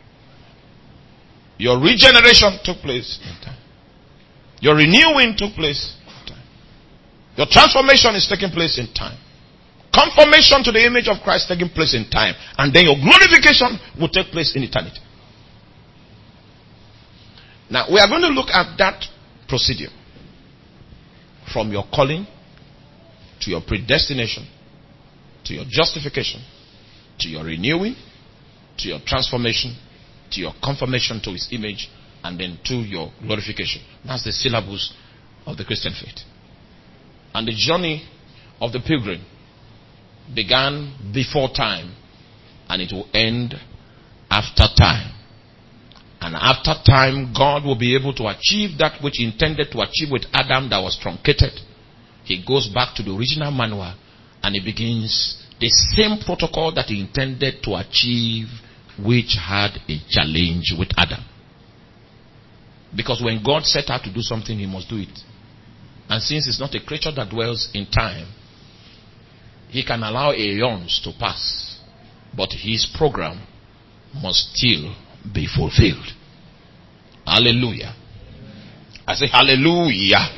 Your regeneration took place in time. Your renewing took place in time. Your transformation is taking place in time. Conformation to the image of Christ taking place in time. And then your glorification will take place in eternity. Now, we are going to look at that procedure. From your calling to your predestination to your justification, to your renewing, to your transformation, to your conformation to his image, and then to your glorification. That's the syllabus of the Christian faith. And the journey of the pilgrim began before time, and it will end after time. And after time, God will be able to achieve that which he intended to achieve with Adam that was truncated. He goes back to the original manual, and he begins the same protocol that he intended to achieve, which had a challenge with Adam. Because when God set out to do something, he must do it. And since he's not a creature that dwells in time, he can allow aeons to pass, but his program must still be fulfilled. Hallelujah. I say hallelujah.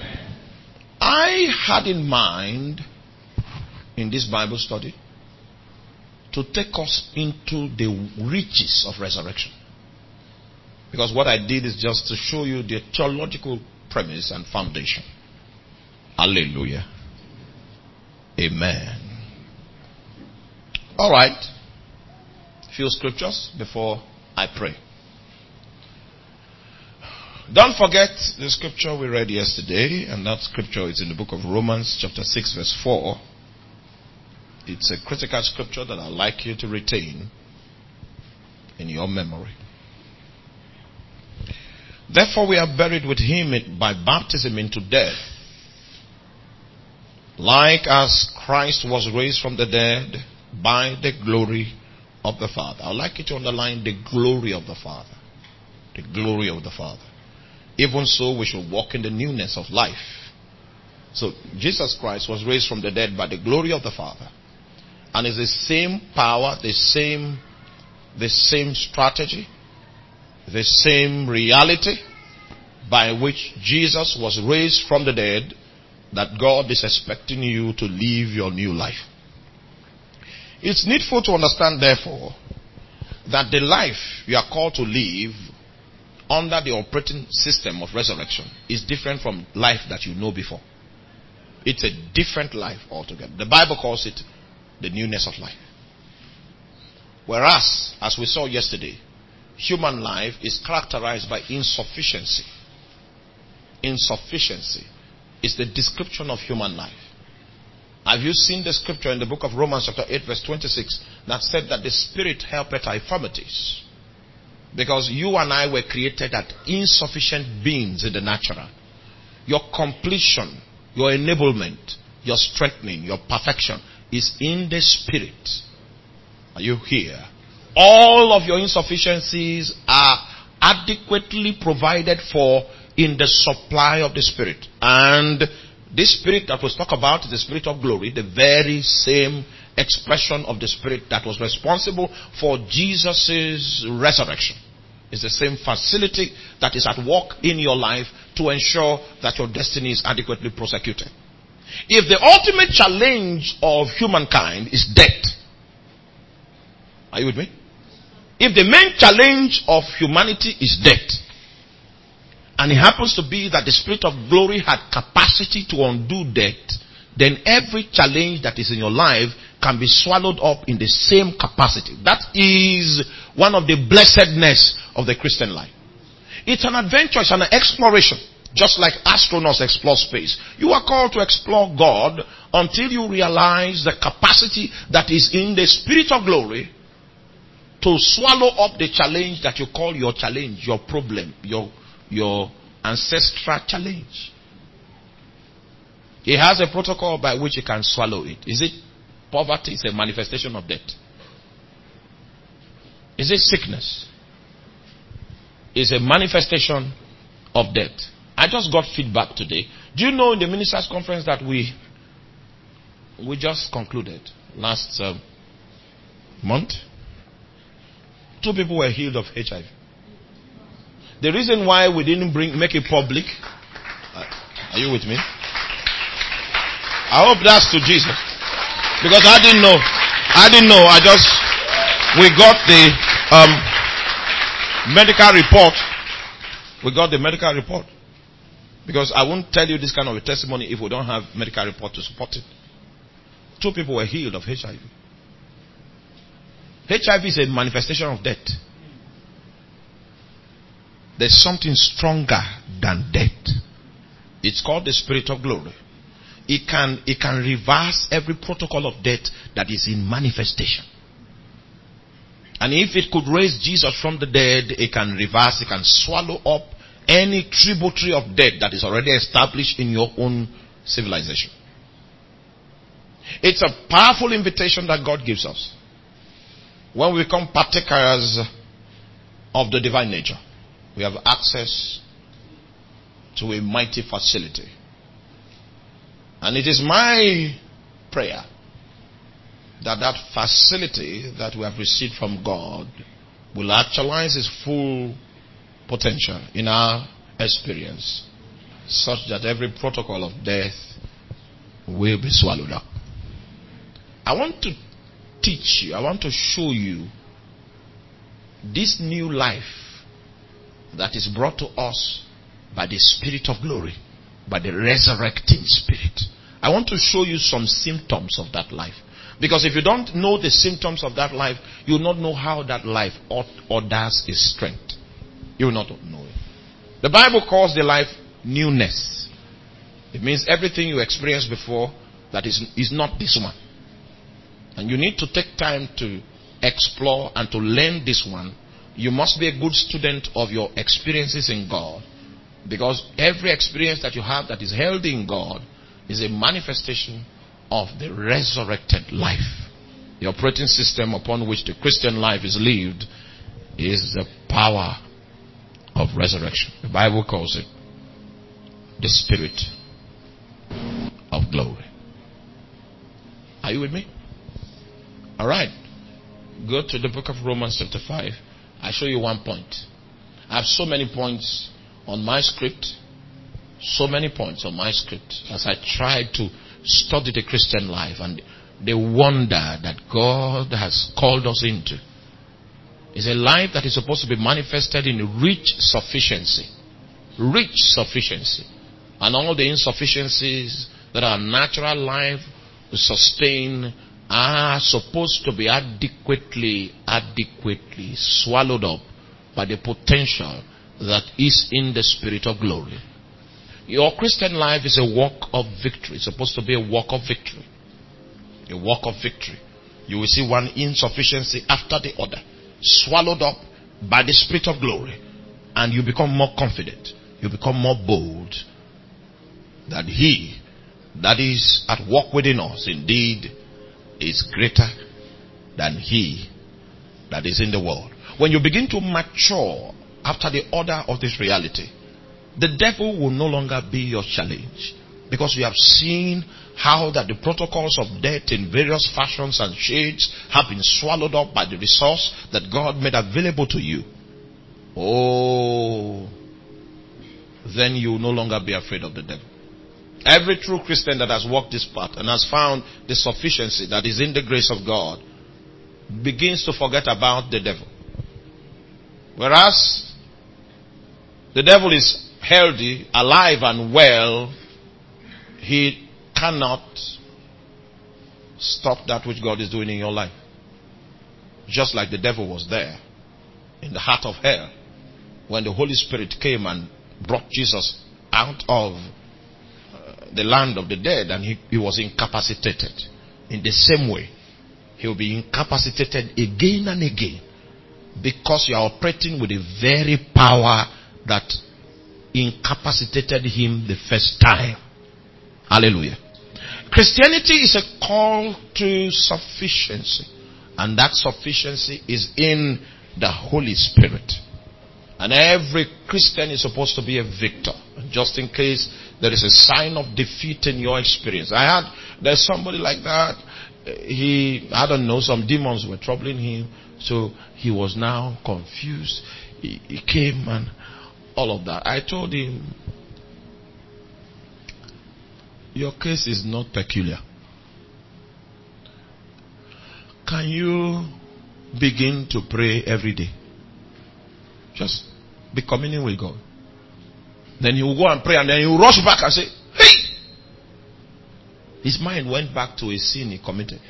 I had in mind in this Bible study to take us into the riches of resurrection. Because what I did is just to show you the theological premise and foundation. Hallelujah. Amen. All right. Few scriptures before I pray. Don't forget the scripture we read yesterday, and that scripture is in the book of Romans chapter six verse four. It's a critical scripture that I'd like you to retain in your memory. Therefore we are buried with him by baptism into death, like as Christ was raised from the dead by the glory of the Father. I'd like you to underline the glory of the Father. The glory of the Father. Even so, we should walk in the newness of life. So, Jesus Christ was raised from the dead by the glory of the Father. And it's the same power, the same, the same strategy, the same reality by which Jesus was raised from the dead that God is expecting you to live your new life. It's needful to understand, therefore, that the life you are called to live under the operating system of resurrection is different from life that you know before. It's a different life altogether. The Bible calls it the newness of life. Whereas, as we saw yesterday, human life is characterized by insufficiency. Insufficiency is the description of human life. Have you seen the scripture in the book of Romans chapter eight verse twenty-six that said that the Spirit helpeth our infirmities? Because you and I were created as insufficient beings in the natural. Your completion, your enablement, your strengthening, your perfection is in the Spirit. Are you here? All of your insufficiencies are adequately provided for in the supply of the Spirit. And this Spirit that was talked about is the Spirit of glory, the very same expression of the Spirit that was responsible for Jesus' resurrection. It's the same facility that is at work in your life to ensure that your destiny is adequately prosecuted. If the ultimate challenge of humankind is death, are you with me? If the main challenge of humanity is death, and it happens to be that the Spirit of glory had capacity to undo death, then every challenge that is in your life can be swallowed up in the same capacity. That is one of the blessedness of the Christian life. It's an adventure, it's an exploration. Just like astronauts explore space. You are called to explore God until you realize the capacity that is in the Spirit of glory to swallow up the challenge that you call your challenge, your problem, your your ancestral challenge. He has a protocol by which he can swallow it. Is it poverty? It's a manifestation of death. Is it sickness? It's a manifestation of death. I just got feedback today. Do you know in the ministers' conference that we we just concluded last um, month? Two people were healed of H I V. The reason why we didn't bring make it public, uh, are you with me? I hope that's to Jesus, because I didn't know. I didn't know. I just we got the um, medical report. We got the medical report. Because I won't tell you this kind of a testimony if we don't have medical report to support it. Two people were healed of H I V. H I V is a manifestation of death. There's something stronger than death. It's called the spirit of glory. It can, it can reverse every protocol of death that is in manifestation. And if it could raise Jesus from the dead, it can reverse, it can swallow up any tributary of death that is already established in your own civilization. It's a powerful invitation that God gives us when we become partakers of the divine nature. We have access to a mighty facility. And it is my prayer that that facility that we have received from God will actualize its full potential in our experience, such that every protocol of death will be swallowed up. I want to teach you, I want to show you this new life that is brought to us by the Spirit of glory, by the resurrecting Spirit. I want to show you some symptoms of that life. Because if you don't know the symptoms of that life, you will not know how that life orders its strength. You will not know it. The Bible calls the life newness. It means everything you experienced before that is, is not this one. And you need to take time to explore and to learn this one. You must be a good student of your experiences in God. Because every experience that you have that is held in God is a manifestation of the resurrected life. The operating system upon which the Christian life is lived is the power of resurrection. The Bible calls it the Spirit of glory. Are you with me? Alright. Go to the book of Romans chapter five. I show you one point. I have so many points on my script. So many points on my script as I try to study the Christian life and the wonder that God has called us into. It's a life that is supposed to be manifested in rich sufficiency. Rich sufficiency. And all the insufficiencies that our natural life will sustain are supposed to be adequately, adequately swallowed up by the potential that is in the Spirit of glory. Your Christian life is a walk of victory. It's supposed to be a walk of victory. A walk of victory. You will see one insufficiency after the other, swallowed up by the Spirit of glory. And you become more confident. You become more bold that He that is at work within us indeed is greater than he that is in the world. When you begin to mature after the order of this reality, the devil will no longer be your challenge, because you have seen how that the protocols of death in various fashions and shades have been swallowed up by the resource that God made available to you. Oh, then you will no longer be afraid of the devil. Every true Christian that has walked this path and has found the sufficiency that is in the grace of God begins to forget about the devil. Whereas the devil is healthy, alive and well, he cannot stop that which God is doing in your life. Just like the devil was there in the heart of hell when the Holy Spirit came and brought Jesus out of the land of the dead, and he, he was incapacitated. In the same way, he will be incapacitated again and again, because you are operating with the very power that incapacitated him the first time. Hallelujah. Christianity is a call to sufficiency, and that sufficiency is in the Holy Spirit. And every Christian is supposed to be a victor. Just in case there is a sign of defeat in your experience. I had, there's somebody like that. He, I don't know, some demons were troubling him. So he was now confused. He, he came and all of that. I told him, your case is not peculiar. Can you begin to pray every day? Just be communing with God. Then he will go and pray, and then he will rush back and say, hey! His mind went back to a sin he committed.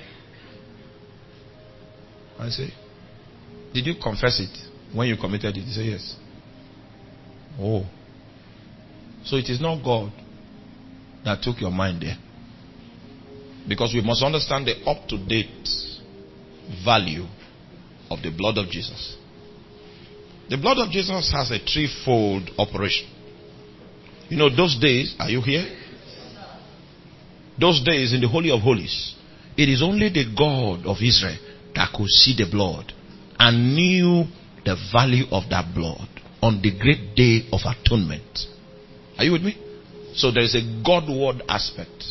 I say, did you confess it when you committed it? He said, yes. Oh. So it is not God that took your mind there. Because we must understand the up-to-date value of the blood of Jesus. The blood of Jesus has a threefold operation. You know, those days, are you here? Those days in the Holy of Holies, it is only the God of Israel that could see the blood and knew the value of that blood on the great day of atonement. Are you with me? So there is a Godward aspect.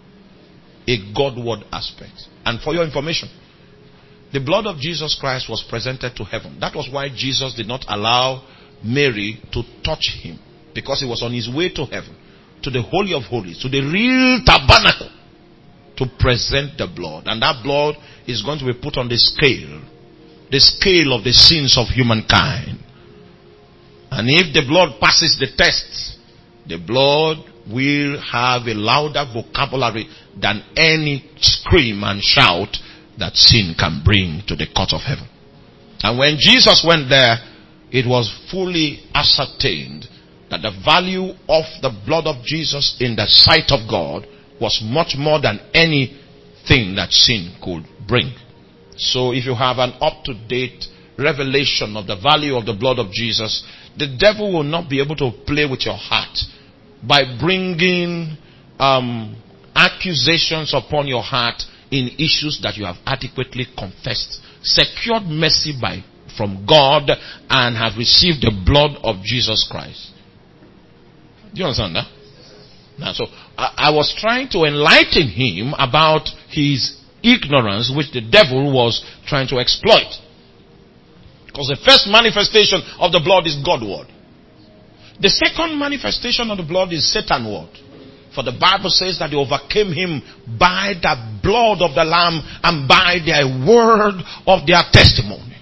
A Godward aspect. And for your information, the blood of Jesus Christ was presented to heaven. That was why Jesus did not allow Mary to touch him, because he was on his way to heaven, to the Holy of Holies, to the real tabernacle, to present the blood. And that blood is going to be put on the scale, the scale of the sins of humankind. And if the blood passes the test, the blood will have a louder vocabulary than any scream and shout that sin can bring to the court of heaven. And when Jesus went there, it was fully ascertained that the value of the blood of Jesus in the sight of God was much more than anything that sin could bring. So if you have an up-to-date revelation of the value of the blood of Jesus, the devil will not be able to play with your heart by bringing um, accusations upon your heart in issues that you have adequately confessed, secured mercy by from God, and have received the blood of Jesus Christ. Do you understand that? Now, so I, I was trying to enlighten him about his ignorance, which the devil was trying to exploit. Because the first manifestation of the blood is Godward. The second manifestation of the blood is Satanward. For the Bible says that they overcame him by the blood of the Lamb and by their word of their testimony.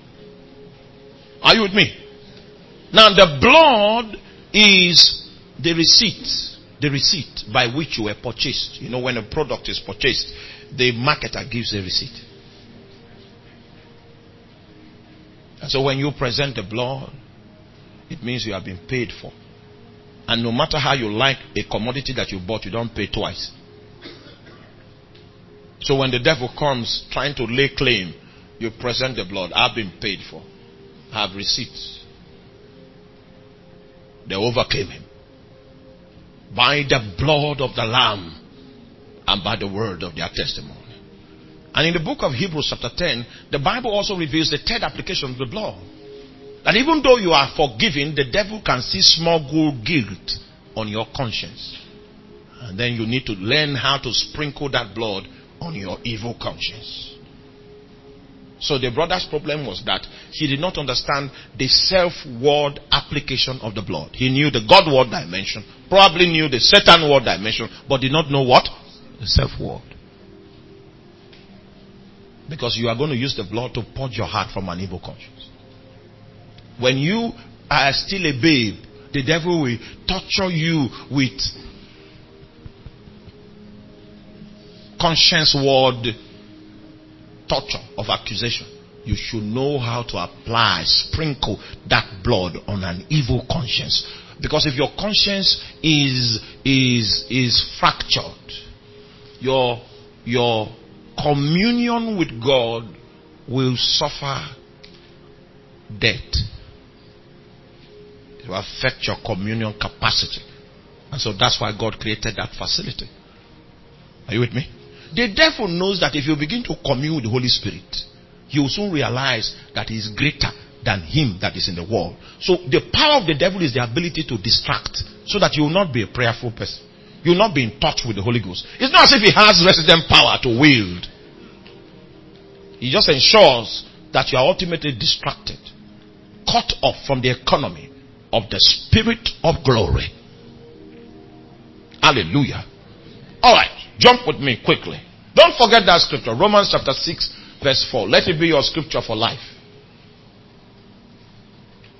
Are you with me? Now the blood is the receipt. The receipt by which you were purchased. You know, when a product is purchased, the marketer gives a receipt. And so when you present the blood, it means you have been paid for. And no matter how you like a commodity that you bought, you don't pay twice. So when the devil comes trying to lay claim, you present the blood. I've been paid for. I have receipts. They overcame him by the blood of the Lamb and by the word of their testimony. And in the book of Hebrews chapter ten, the Bible also reveals the third application of the blood. That even though you are forgiven, the devil can see small good guilt on your conscience. And then you need to learn how to sprinkle that blood on your evil conscience. So the brother's problem was that he did not understand the self-word application of the blood. He knew the God-word dimension, probably knew the Satan-word dimension, but did not know what? The self-word. Because you are going to use the blood to purge your heart from an evil conscience. When you are still a babe, the devil will torture you with conscience word torture of accusation. You should know how to apply, sprinkle that blood on an evil conscience. Because if your conscience is is is fractured, your your communion with God will suffer death. It will affect your communion capacity. And so that's why God created that facility. Are you with me? The devil knows that if you begin to commune with the Holy Spirit, he will soon realize that he is greater than him that is in the world. So the power of the devil is the ability to distract, so that you will not be a prayerful person. You will not be in touch with the Holy Ghost. It's not as if he has resident power to wield. He just ensures that you are ultimately distracted, cut off from the economy of the Spirit of glory. Hallelujah. Alright, jump with me quickly. Don't forget that scripture, Romans chapter six verse four. Let it be your scripture for life.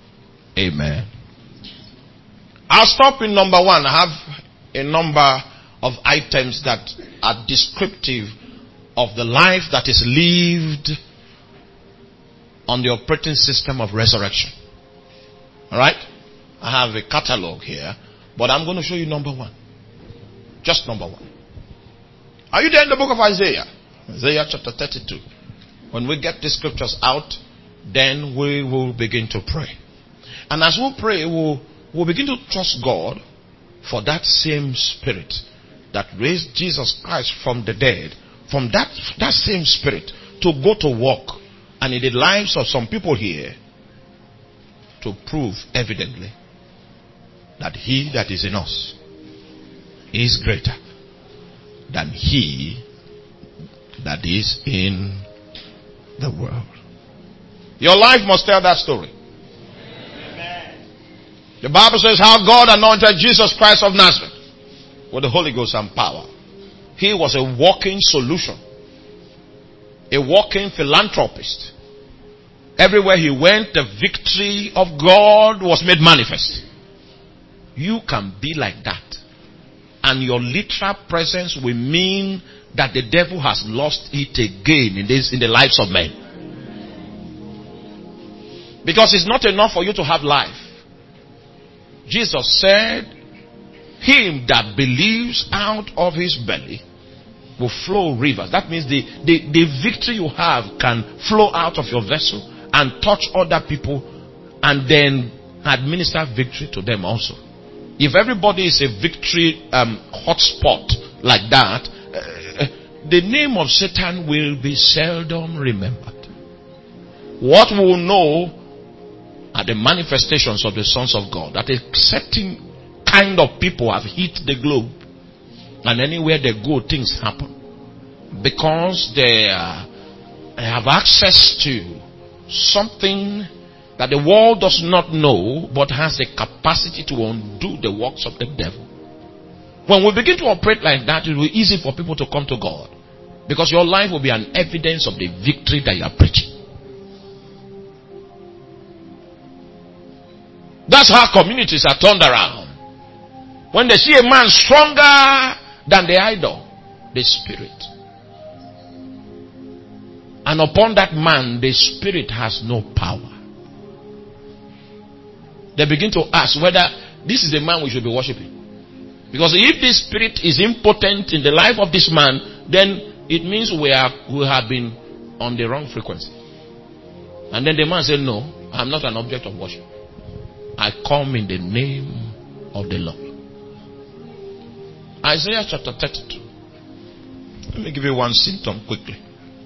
Amen. I'll stop in number one. I have a number of items that are descriptive of the life that is lived on the operating system of resurrection. Alright? I have a catalog here, but I'm going to show you number one. Just number one. Are you there in the book of Isaiah? Isaiah chapter thirty-two. When we get the scriptures out, then we will begin to pray. And as we pray, we'll, we'll begin to trust God for that same spirit that raised Jesus Christ from the dead, from that, that same spirit to go to work and in the lives of some people here to prove evidently that he that is in us is greater than he that is in the world. Your life must tell that story. Amen. The Bible says how God anointed Jesus Christ of Nazareth with the Holy Ghost and power. He was a walking solution, a walking philanthropist. Everywhere he went, the victory of God was made manifest. You can be like that, and your literal presence will mean that the devil has lost it again in this, in the lives of men. Because it's not enough for you to have life. Jesus said, him that believes out of his belly will flow rivers. That means the, the, the victory you have can flow out of your vessel and touch other people and then administer victory to them also. If everybody is a victory um, hotspot like that, uh, the name of Satan will be seldom remembered. What we will know are the manifestations of the sons of God, that a certain kind of people have hit the globe, and anywhere they go, things happen because they, uh, they have access to something that the world does not know, but has the capacity to undo the works of the devil. When we begin to operate like that, it will be easy for people to come to God, because your life will be an evidence of the victory that you are preaching. That's how communities are turned around. When they see a man stronger than the idol, the spirit, and upon that man, the spirit has no power, they begin to ask whether this is the man we should be worshiping. Because if this spirit is impotent in the life of this man, then it means we are we have been on the wrong frequency. And then the man said, no, I'm not an object of worship. I come in the name of the Lord. Isaiah chapter thirty-two. Let me give you one symptom quickly.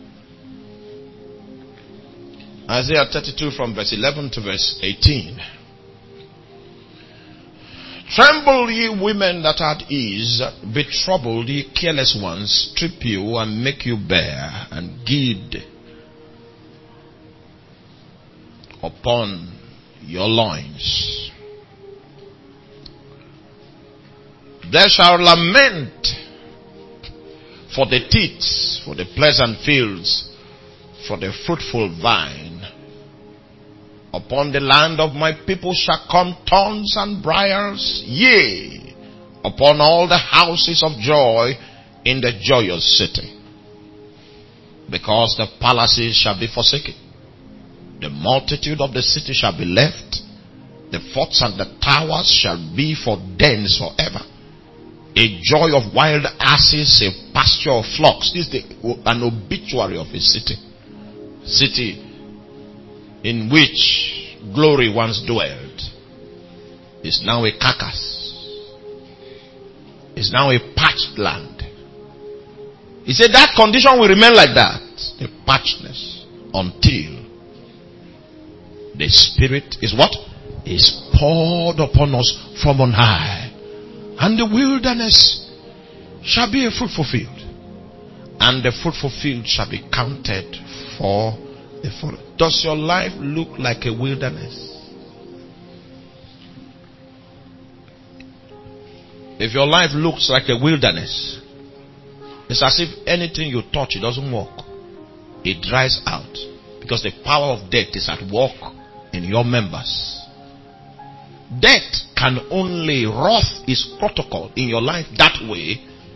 Isaiah thirty-two from verse eleven to verse eighteen. Tremble, ye women that are at ease, be troubled, ye careless ones, strip you and make you bare, and gird upon your loins. There shall lament for the teats, for the pleasant fields, for the fruitful vine. Upon the land of my people shall come thorns and briars, yea, upon all the houses of joy in the joyous city. Because the palaces shall be forsaken, the multitude of the city shall be left, the forts and the towers shall be for dens forever. A joy of wild asses, a pasture of flocks. This is the, an obituary of a city. City in which glory once dwelled is now a carcass. Is now a parched land. He said that condition will remain like that, the parchedness, until the Spirit is what? Is poured upon us from on high. And the wilderness shall be a fruitful field, and the fruitful field shall be counted for the full. Does your life look like a wilderness? If your life looks like a wilderness, it's as if anything you touch, it doesn't work. It dries out, because the power of death is at work in your members. Death can only, wrath is protocol in your life that way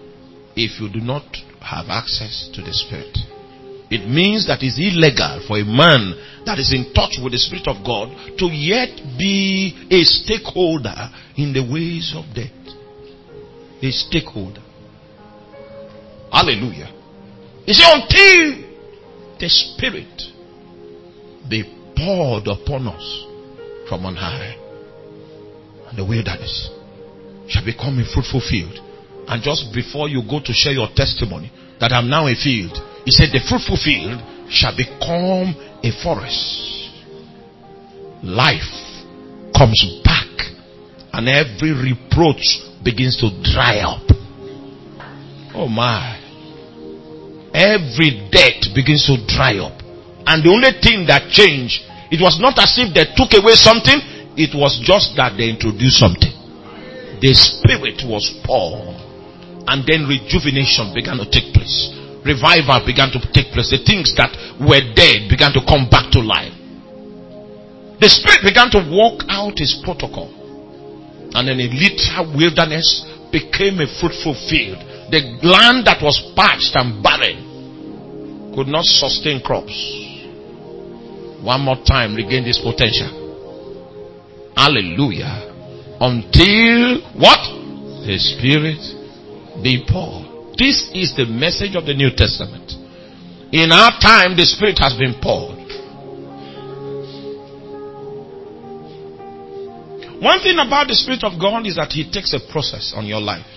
if you do not have access to the Spirit. It means that it's illegal for a man that is in touch with the Spirit of God to yet be a stakeholder in the ways of death. A stakeholder. Hallelujah. You see, until the Spirit be poured upon us from on high, and the wilderness shall become a fruitful field. And just before you go to share your testimony that I'm now a field, he said the fruitful field shall become a forest. Life comes back, and every reproach begins to dry up. Oh my. Every debt begins to dry up. And the only thing that changed, it was not as if they took away something, it was just that they introduced something. The Spirit was poured, and then rejuvenation began to take place. Revival began to take place. The things that were dead began to come back to life. The Spirit began to walk out his protocol, and then a literal wilderness became a fruitful field. The land that was parched and barren could not sustain crops. One more time, regain this potential. Hallelujah. Until what? The Spirit be poured. This is the message of the New Testament. In our time, the Spirit has been poured. One thing about the Spirit of God is that He takes a process on your life.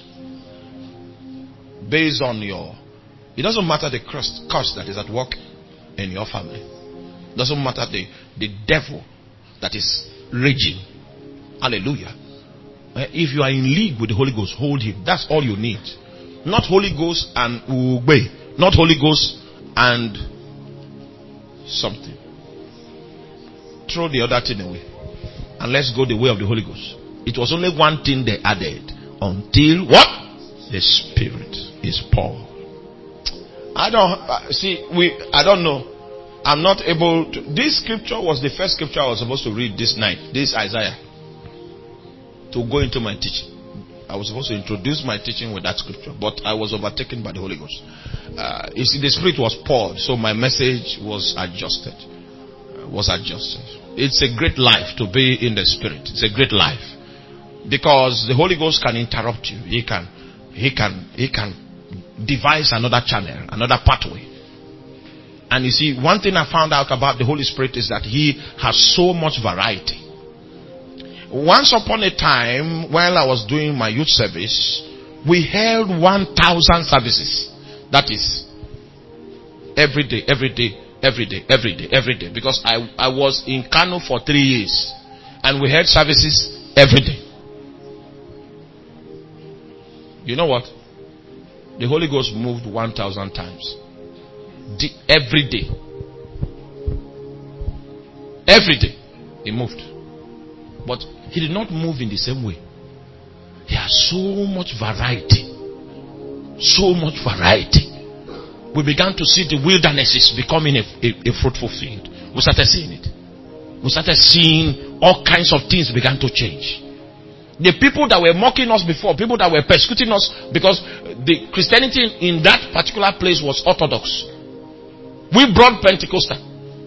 Based on your... It doesn't matter the curse, curse that is at work in your family. It doesn't matter the, the devil that is raging. Hallelujah. If you are in league with the Holy Ghost, hold him. That's all you need. Not Holy Ghost and obey. Not Holy Ghost and something. Throw the other thing away. And let's go the way of the Holy Ghost. It was only one thing they added. Until what? The Spirit is poured. I don't uh, see. We. I don't know. I'm not able to. This scripture was the first scripture I was supposed to read this night. This Isaiah. To go into my teaching. I was supposed to introduce my teaching with that scripture, but I was overtaken by the Holy Ghost. Uh, you see, the Spirit was poured, so my message was adjusted. Uh, was adjusted. It's a great life to be in the Spirit. It's a great life. Because the Holy Ghost can interrupt you. He can, he can, he can devise another channel, another pathway. And you see, one thing I found out about the Holy Spirit is that He has so much variety. Once upon a time, while I was doing my youth service, we held one thousand services. That is, every day, every day, every day, every day, every day. Because I, I was in Kano for three years. And we held services every day. You know what? The Holy Ghost moved one thousand times. The, every day. Every day. He moved. But He did not move in the same way. He has so much variety. So much variety. We began to see the wildernesses becoming a, a, a fruitful field. We started seeing it. We started seeing all kinds of things began to change. The people that were mocking us before, people that were persecuting us because the Christianity in that particular place was orthodox. We brought Pentecostal.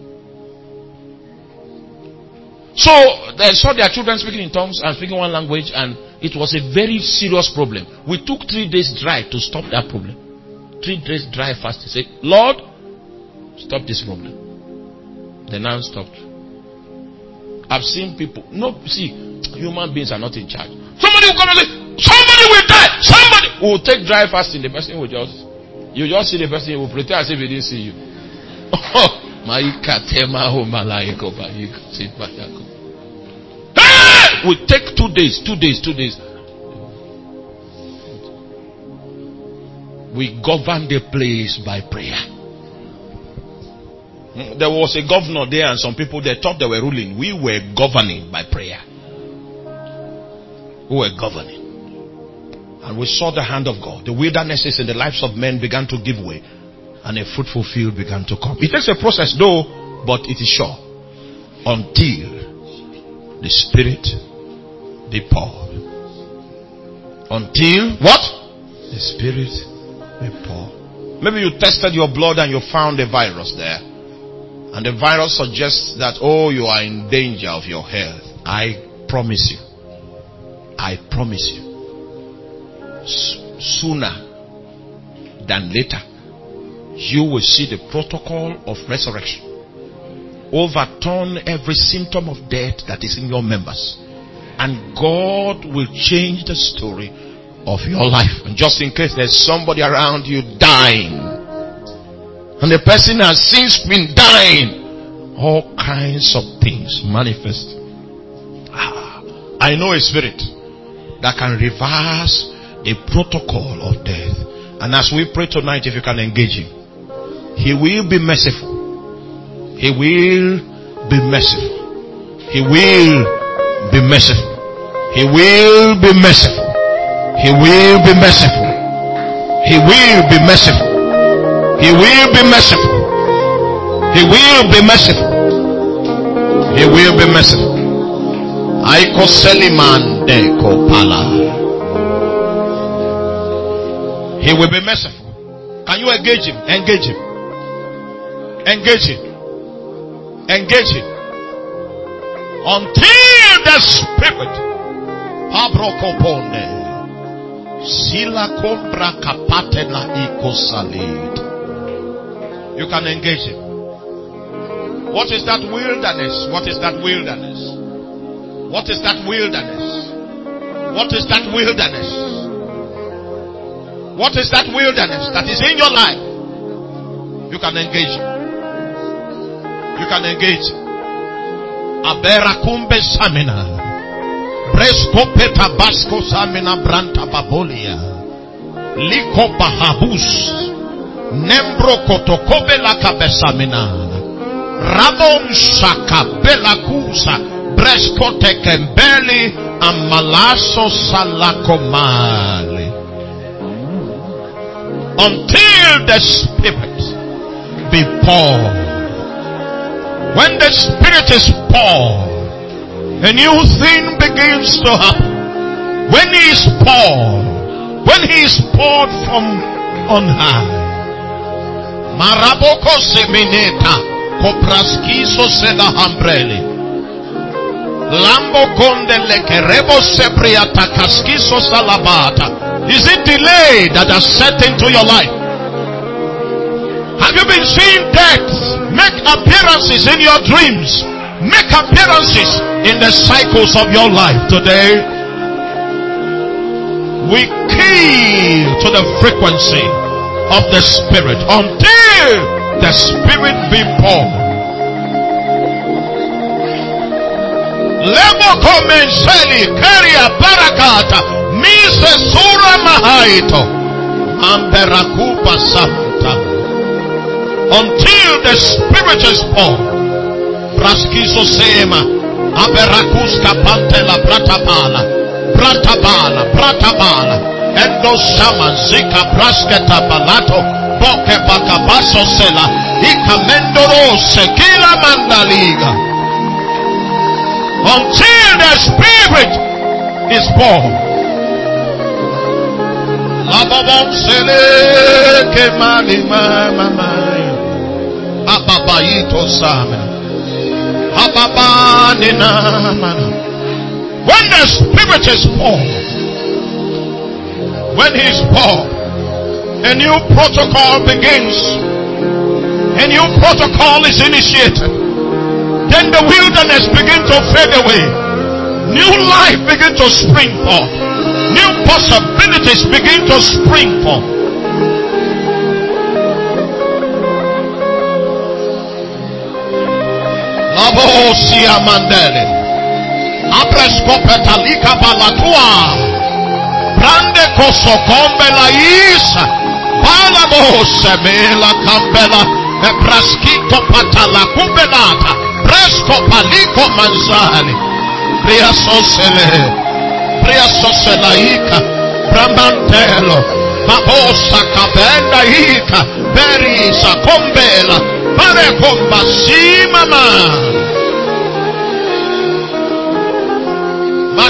So they saw their children speaking in tongues and speaking one language, and it was a very serious problem. We took three days dry to stop that problem. Three days dry fast. Say, Lord, stop this problem. The now stopped. I've seen people. No, see, human beings are not in charge. Somebody will come and say, somebody will die. Somebody will take dry fasting. The person will just, you just see the person, he will pretend as if he didn't see you. Hey! We take two days, two days, two days. We govern the place by prayer. There was a governor there, and some people, they thought they were ruling. We were governing by prayer. We were governing. And we saw the hand of God. The wildernesses in the lives of men began to give way, and a fruitful field began to come. It takes a process though, but it is sure. Until the Spirit be poured. Until what? The Spirit be poor. Maybe you tested your blood and you found a virus there. And the virus suggests that, oh, you are in danger of your health. I promise you. I promise you. S- sooner than later, you will see the protocol of resurrection overturn every symptom of death that is in your members. And God will change the story of your life. And just in case there's somebody around you dying, and the person has since been dying, all kinds of things manifest. Ah, I know a spirit that can reverse the protocol of death. And as we pray tonight, if you can engage him, he will be merciful. He will be merciful. He will be merciful. He will be merciful. He will be merciful. He will be merciful. He will be merciful. He will be merciful. He will be merciful. Aiko Seliman de Kopala. He will be merciful. Can you engage him? Engage him. Engage him. Engage him. Until the Spirit Pabrokoponde Sila Kombra Kapatela Ikosalid. You can engage him. What is that wilderness? What is that wilderness? What is that wilderness? What is that wilderness? What is that wilderness that is in your life? You can engage him. You can engage. Abera kumbe samina. Presko peta basko samina branta babolia. Liko bahabus. Nembro kotokobe la kabesamina. Ramon shaka belakusa. Bresko tekembeli amalaso salakomali. Until the Spirit be poured. When the Spirit is poured, a new thing begins to happen. When He is poured, when He is poured from on high. Maraboko semineta, kopraskiso sela hambreli. Lambo konde lekerebo sebriata kaskiso salabata. Is it delay that has set into your life? Have you been seeing death make appearances in your dreams? Make appearances in the cycles of your life. Today, we key to the frequency of the Spirit until the Spirit be poured. Lebo komenseli keria barakata mise sura mahaito amberakupa samta. Until the Spirit is poured. Braskiso sema aberakuska pantela pratabala pratabala pratabala endo shama zika prasketa balato boke bakabaso sela ikamendoro sekila mandaliga. Until the Spirit is poured. Lababon sele kemali mama ababaito sama ababani namana. When the Spirit is poured, when He is poured, a new protocol begins. A new protocol is initiated. Then the wilderness begins to fade away. New life begins to spring forth. New possibilities begin to spring forth. Labosia mandele. Aprescopetalika balatua. Brande kosokombe la isa. Balabose mela kambela. Ebraskito patala kumbelata. Presko paliko manzali. Pria sosele. Pria soselaika. Bramantelo. Babosa kabenda ika. Berisa kombela. Pare kombasi mama.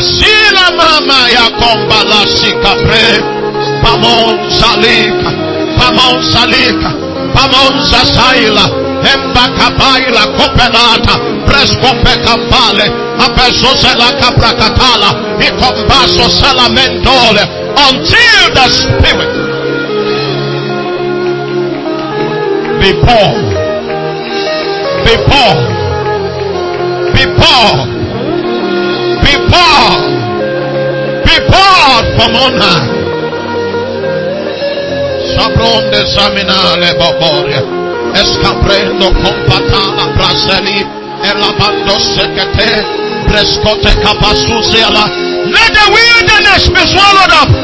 Masila mama ya kombala sikapre. Pamon salika. Pamon Salika, Pamon Sasaila, Embakabaila Copelata, Prescope Campale, Apesosela Capracatala, Icombaso Salamendole, until the Spirit be poured, be poured, be poured, be poured, be poured from on high. Sabron de Saminale Boboria, Escaprendo Compatana Braseli, Elabando Secete, Brescote Capasuziala. Let the wilderness be swallowed up.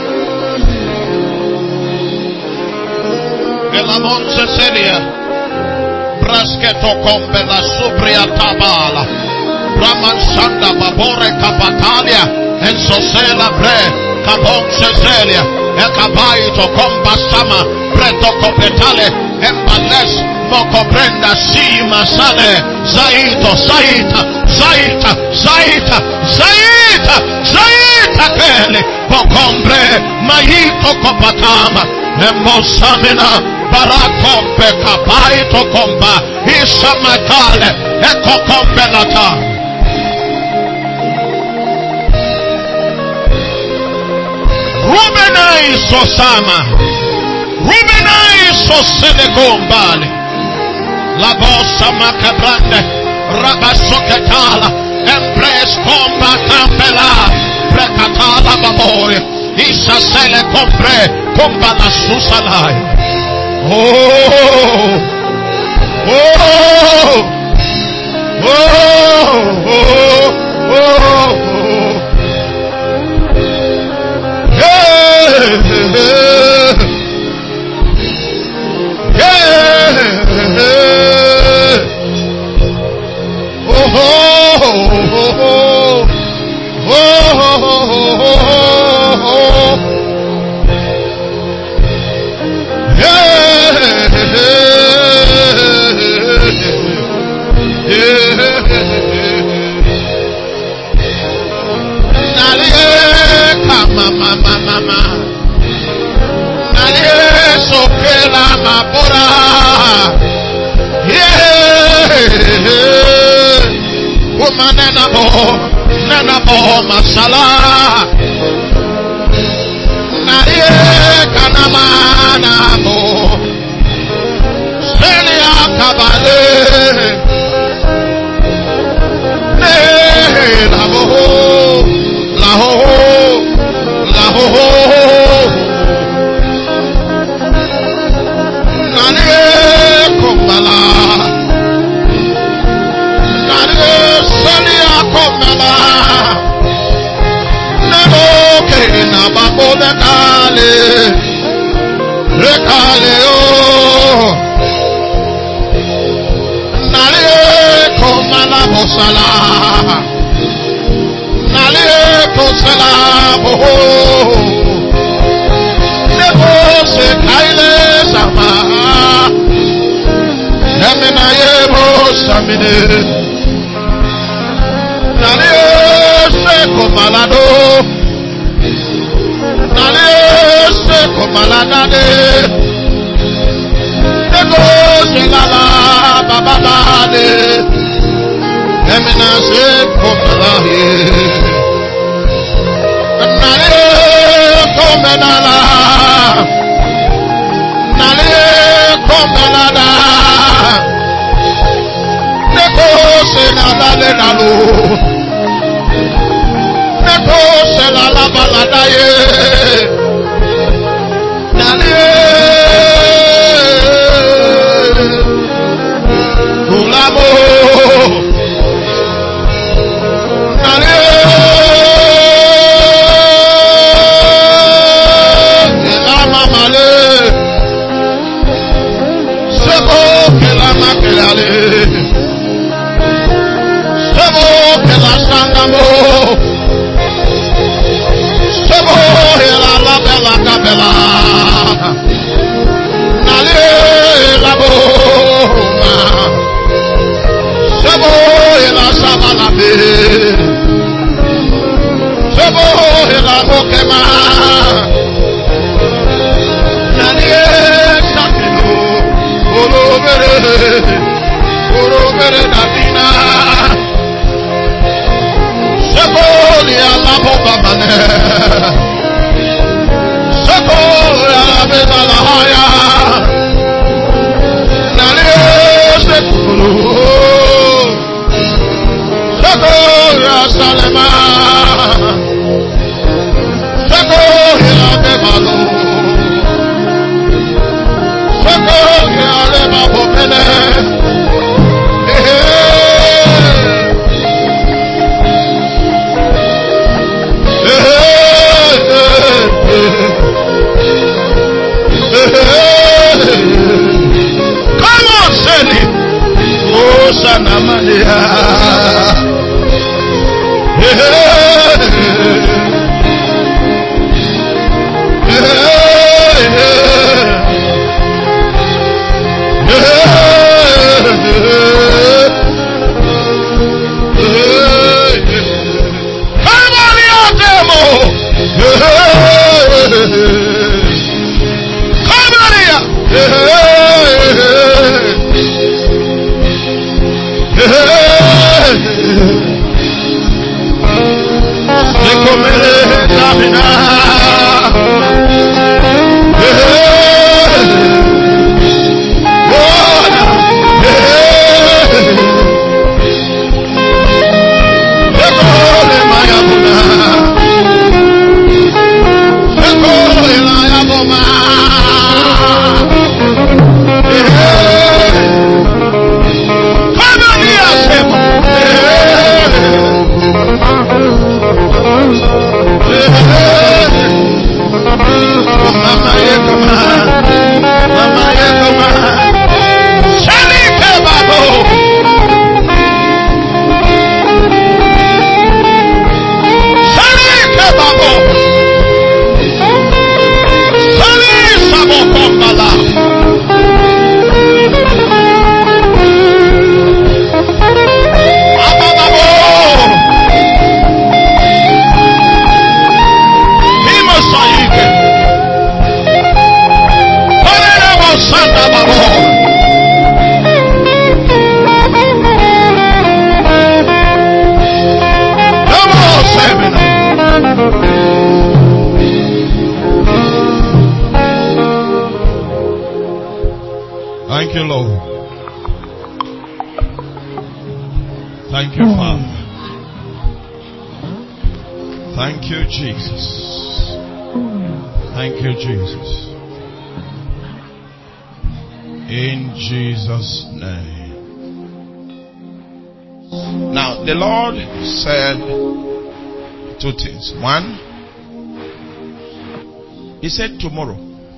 Elamon Cecilia, Brasketo Combe la Subria Tabala, Brahman Sanda Babore Capatalia, and Sosela Bre, Capon Cecilia. Ekabaito komba sama preto kopetale embales moko brenda si masale zaito zaita zaita zaita zaita zaita kele bokombre maito kopatama emosamina barato pekabaito komba isamakale ekokombelata. Rubenai Sosama, Rubenai Sosenegombale, La Bossa Macabrande, Rabasoketala, Empres Comba Campela, Precatala Babore, Isasele Compre, Comba la Susalai. Oh, oh, oh, oh, oh, oh. Masala Narie Kanamana Mo Selia Kabale Ne Laho Laho Laho Narie Kumbala Narie Selia Kumbala na babole kale rekale o nale ko mala bosala nale ko sala bo ne bo se kaile sama namena ye bo samine nale se ko malado Nalese komalanade Ego selala bababade Emina se komalahe Nale komenala Nale komelada Ego selala lenalo Ego selala baladaye Nale Kulamo Nale Elama male Sebo kelama kelale Sebo kelasangamo Sebo elala bela kabela Nale labo Sebo ela sabalabe Sebo ela mokema Nale Urubere Davina. Sekolia la boba mane. Sekolia la beza la haya. Nalie sekulu. Sekolia salema. Sekolia bebalo. Sekolia le babopele. Come on, send it. Oh, Sanamalia. Come on, your demo. Come on here. Thank you, Lord. Thank you, Father. Thank you, Jesus. Thank you, Jesus. In Jesus' name. Now, the Lord said two things. One, He said tomorrow.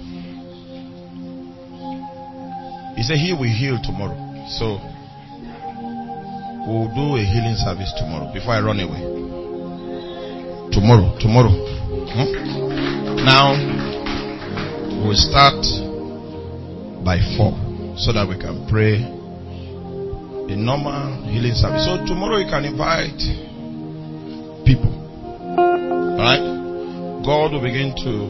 He said He will heal tomorrow. So, we'll do a healing service tomorrow before I run away. Tomorrow, tomorrow. Hmm? Now, we'll start by four so that we can pray a normal healing service. So tomorrow you can invite people. Alright? God will begin to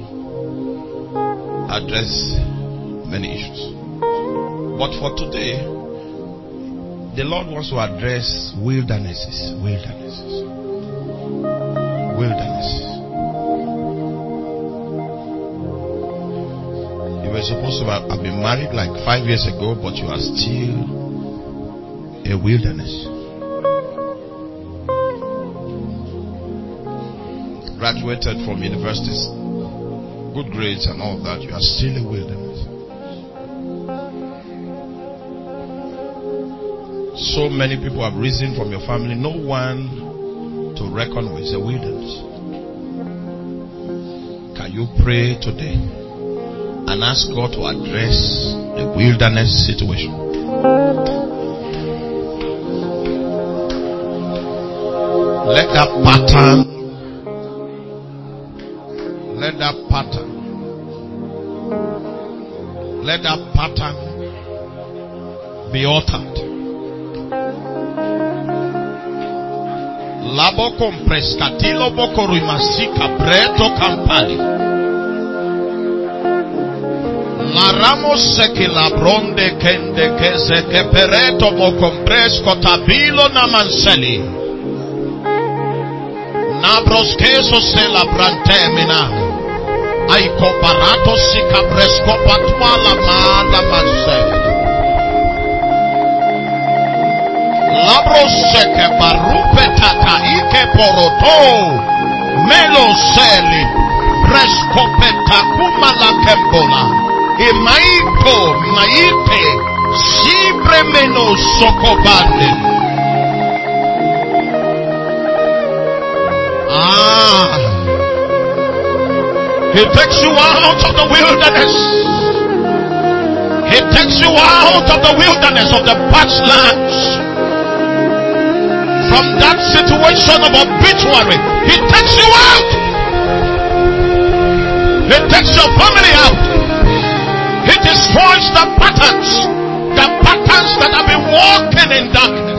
address many issues. But for today, the Lord wants to address wildernesses. Wildernesses. Wilderness. You were supposed to have been married like five years ago, but you are still a wilderness. Graduated from universities, good grades and all that, you are still a wilderness. So many people have risen from your family, no one to reckon with. It's a wilderness. Can you pray today and ask God to address the wilderness situation? Let that pattern, let that pattern, let that pattern be altered. Labo comprescatilo boko ruimasika preto campali. La Ramos sekila bronde kende kese kepereto mo compresco tabilo na manseli. Nabros keso se la brantemina. Aiko barato si capresco patwa la manda manseli. Labros seke barupe tata ike poroto. Melo seli. Prescopeta kuma la kembola. Imaito maite sibre meno sokobande. Ah, He takes you out of the wilderness. He takes you out of the wilderness of the parched lands. From that situation of obituary, He takes you out. He takes your family out. He destroys the patterns, the patterns that have been walking in darkness.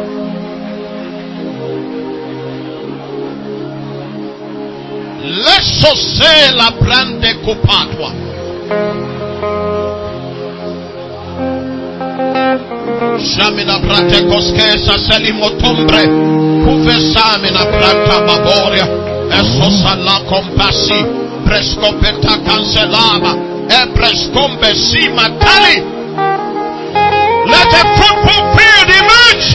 Leso se la brande kupatwa. Shamina brate koskesa selimotombre. Kuvesamina brata baboria. Eso sala compassi. Prescopeta cancelama. Ebrescombe si matali. Let a fruitful field emerge.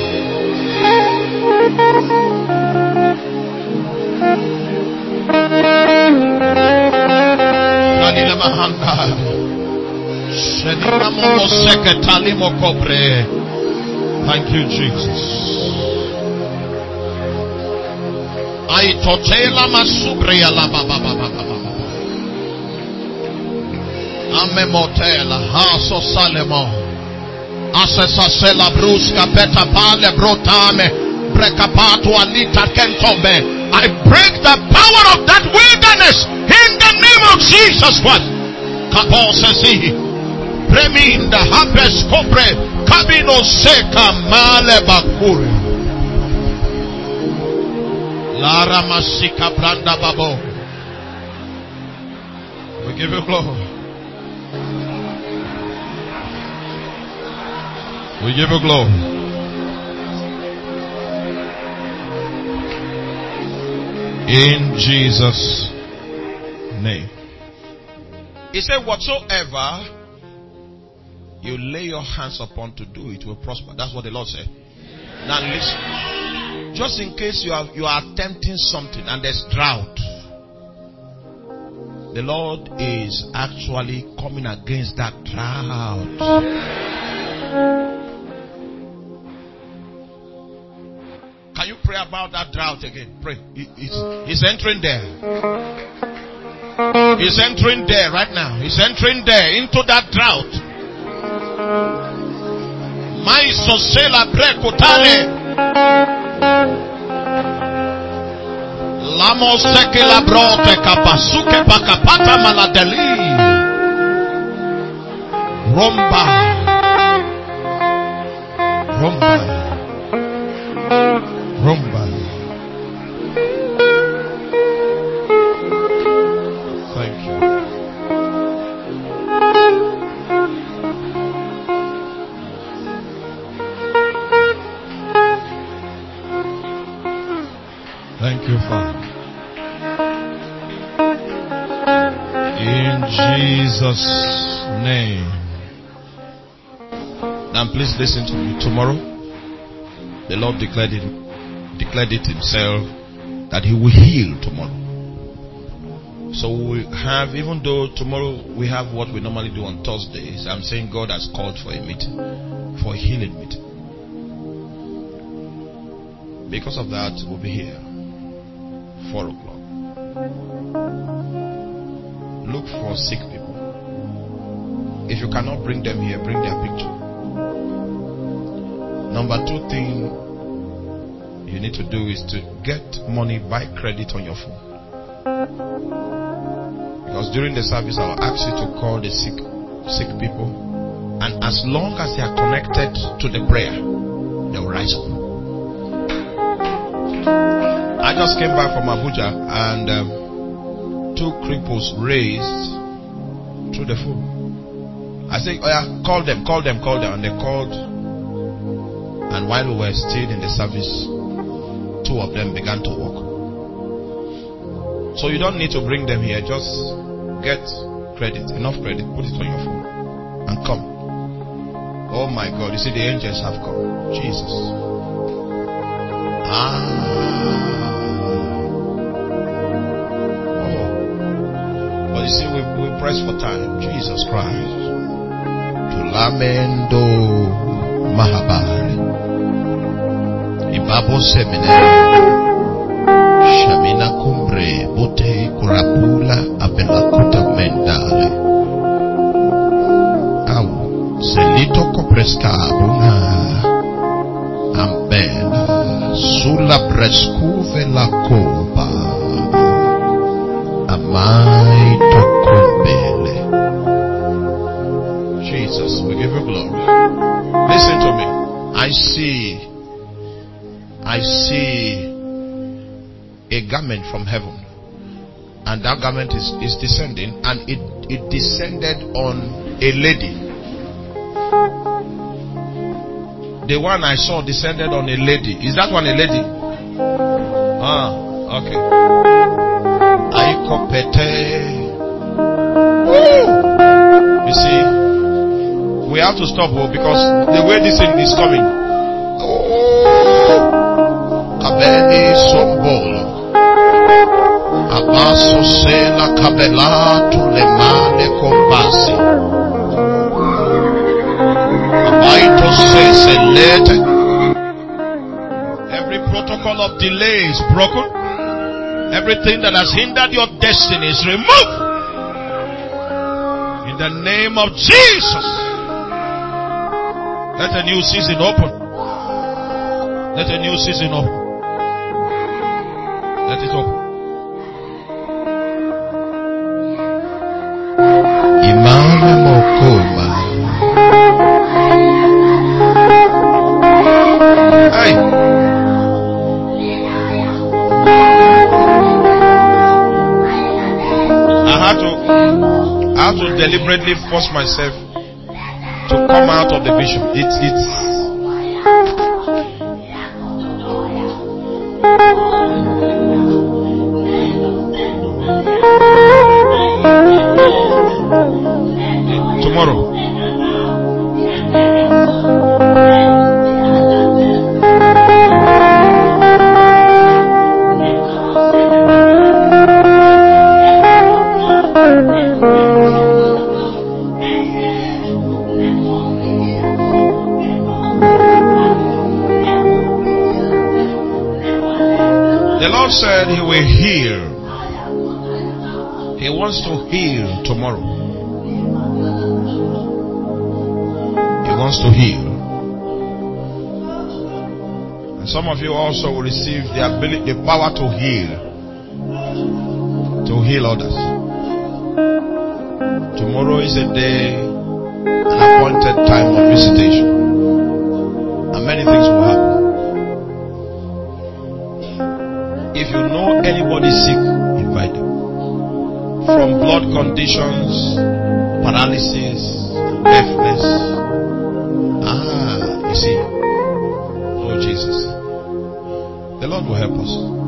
Radina mahanga. Shenina momo seketali mokobre. Thank you, Jesus. I totela masubria la baba baba baba. Amemotela haso salemo asesa sela bruska peta pale brotame brekapato alita kentombe. I break the power of that wilderness in the name of Jesus Christ. Kaposesi preminda habes cobre kabino seka male bakuri lara masika branda babo. We give you glory. We give you glory. In Jesus' name. He said, whatsoever you lay your hands upon to do, it will prosper. That's what the Lord said. Now listen. Just in case you are, you are attempting something and there's drought, the Lord is actually coming against that drought. Can you pray about that drought again? Pray. He's, he's entering there. He's entering there right now. He's entering there into that drought. My sosela prekutale. Lamo seke la brote kapasuke pakapata maladeli. Romba. Romba. Rumba. Thank you. Thank you, Father. In Jesus' name. Now please listen to me. Tomorrow, the Lord declared it. Declared it himself that he will heal tomorrow. So we have, even though tomorrow we have what we normally do on Thursdays, I'm saying God has called for a meeting, for a healing meeting. Because of that, we'll be here four o'clock. Look for sick people. If you cannot bring them here, bring their picture. Number two thing you need to do is to get money by credit on your phone. Because during the service I'll ask you to call the sick sick people, and as long as they are connected to the prayer, they will rise up. I just came back from Abuja and um, two cripples raised through the phone. I said, oh yeah, call them, call them, call them. And they called. And while we were still in the service, two of them began to walk. So you don't need to bring them here. Just get credit, enough credit, put it on your phone, and come. Oh my God, you see the angels have come. Jesus. Ah. You see, we, we press for time. Jesus Christ. Tulamendo Mahabari. Ibabo Seminary. Shamina Kumbre. Bote Kurapula Abelakuta Mendale. Au. Selito Kopreska Bunga. Amen. Sula Breskuve la Koba. Amai Tokumbele. Jesus, we give you glory. Listen to me. I see, I see a garment from heaven, and that garment is, is descending, and it, it descended on a lady. The one I saw descended on a lady. Is that one a lady? Ah, okay. You see, we have to stop because the way this thing is coming. Kabeli sombolo. Abaso sela kabela to le mane kombasi. Abaito se selete. Every protocol of delay is broken. Everything that has hindered your destiny is removed. In the name of Jesus. Let a new season open. Let a new season open. Let it open. Imam Mokoma. Hey. I have to deliberately force myself to come out of the vision. It's it's tomorrow. The Lord said He will heal. He wants to heal tomorrow. He wants to heal. And some of you also will receive the ability, the power to heal. To heal others. Tomorrow is a day, an appointed time of visitation. And many things will happen. If you know anybody sick, invite them. From blood conditions, paralysis, deafness. Ah, you see. Oh Jesus. The Lord will help us.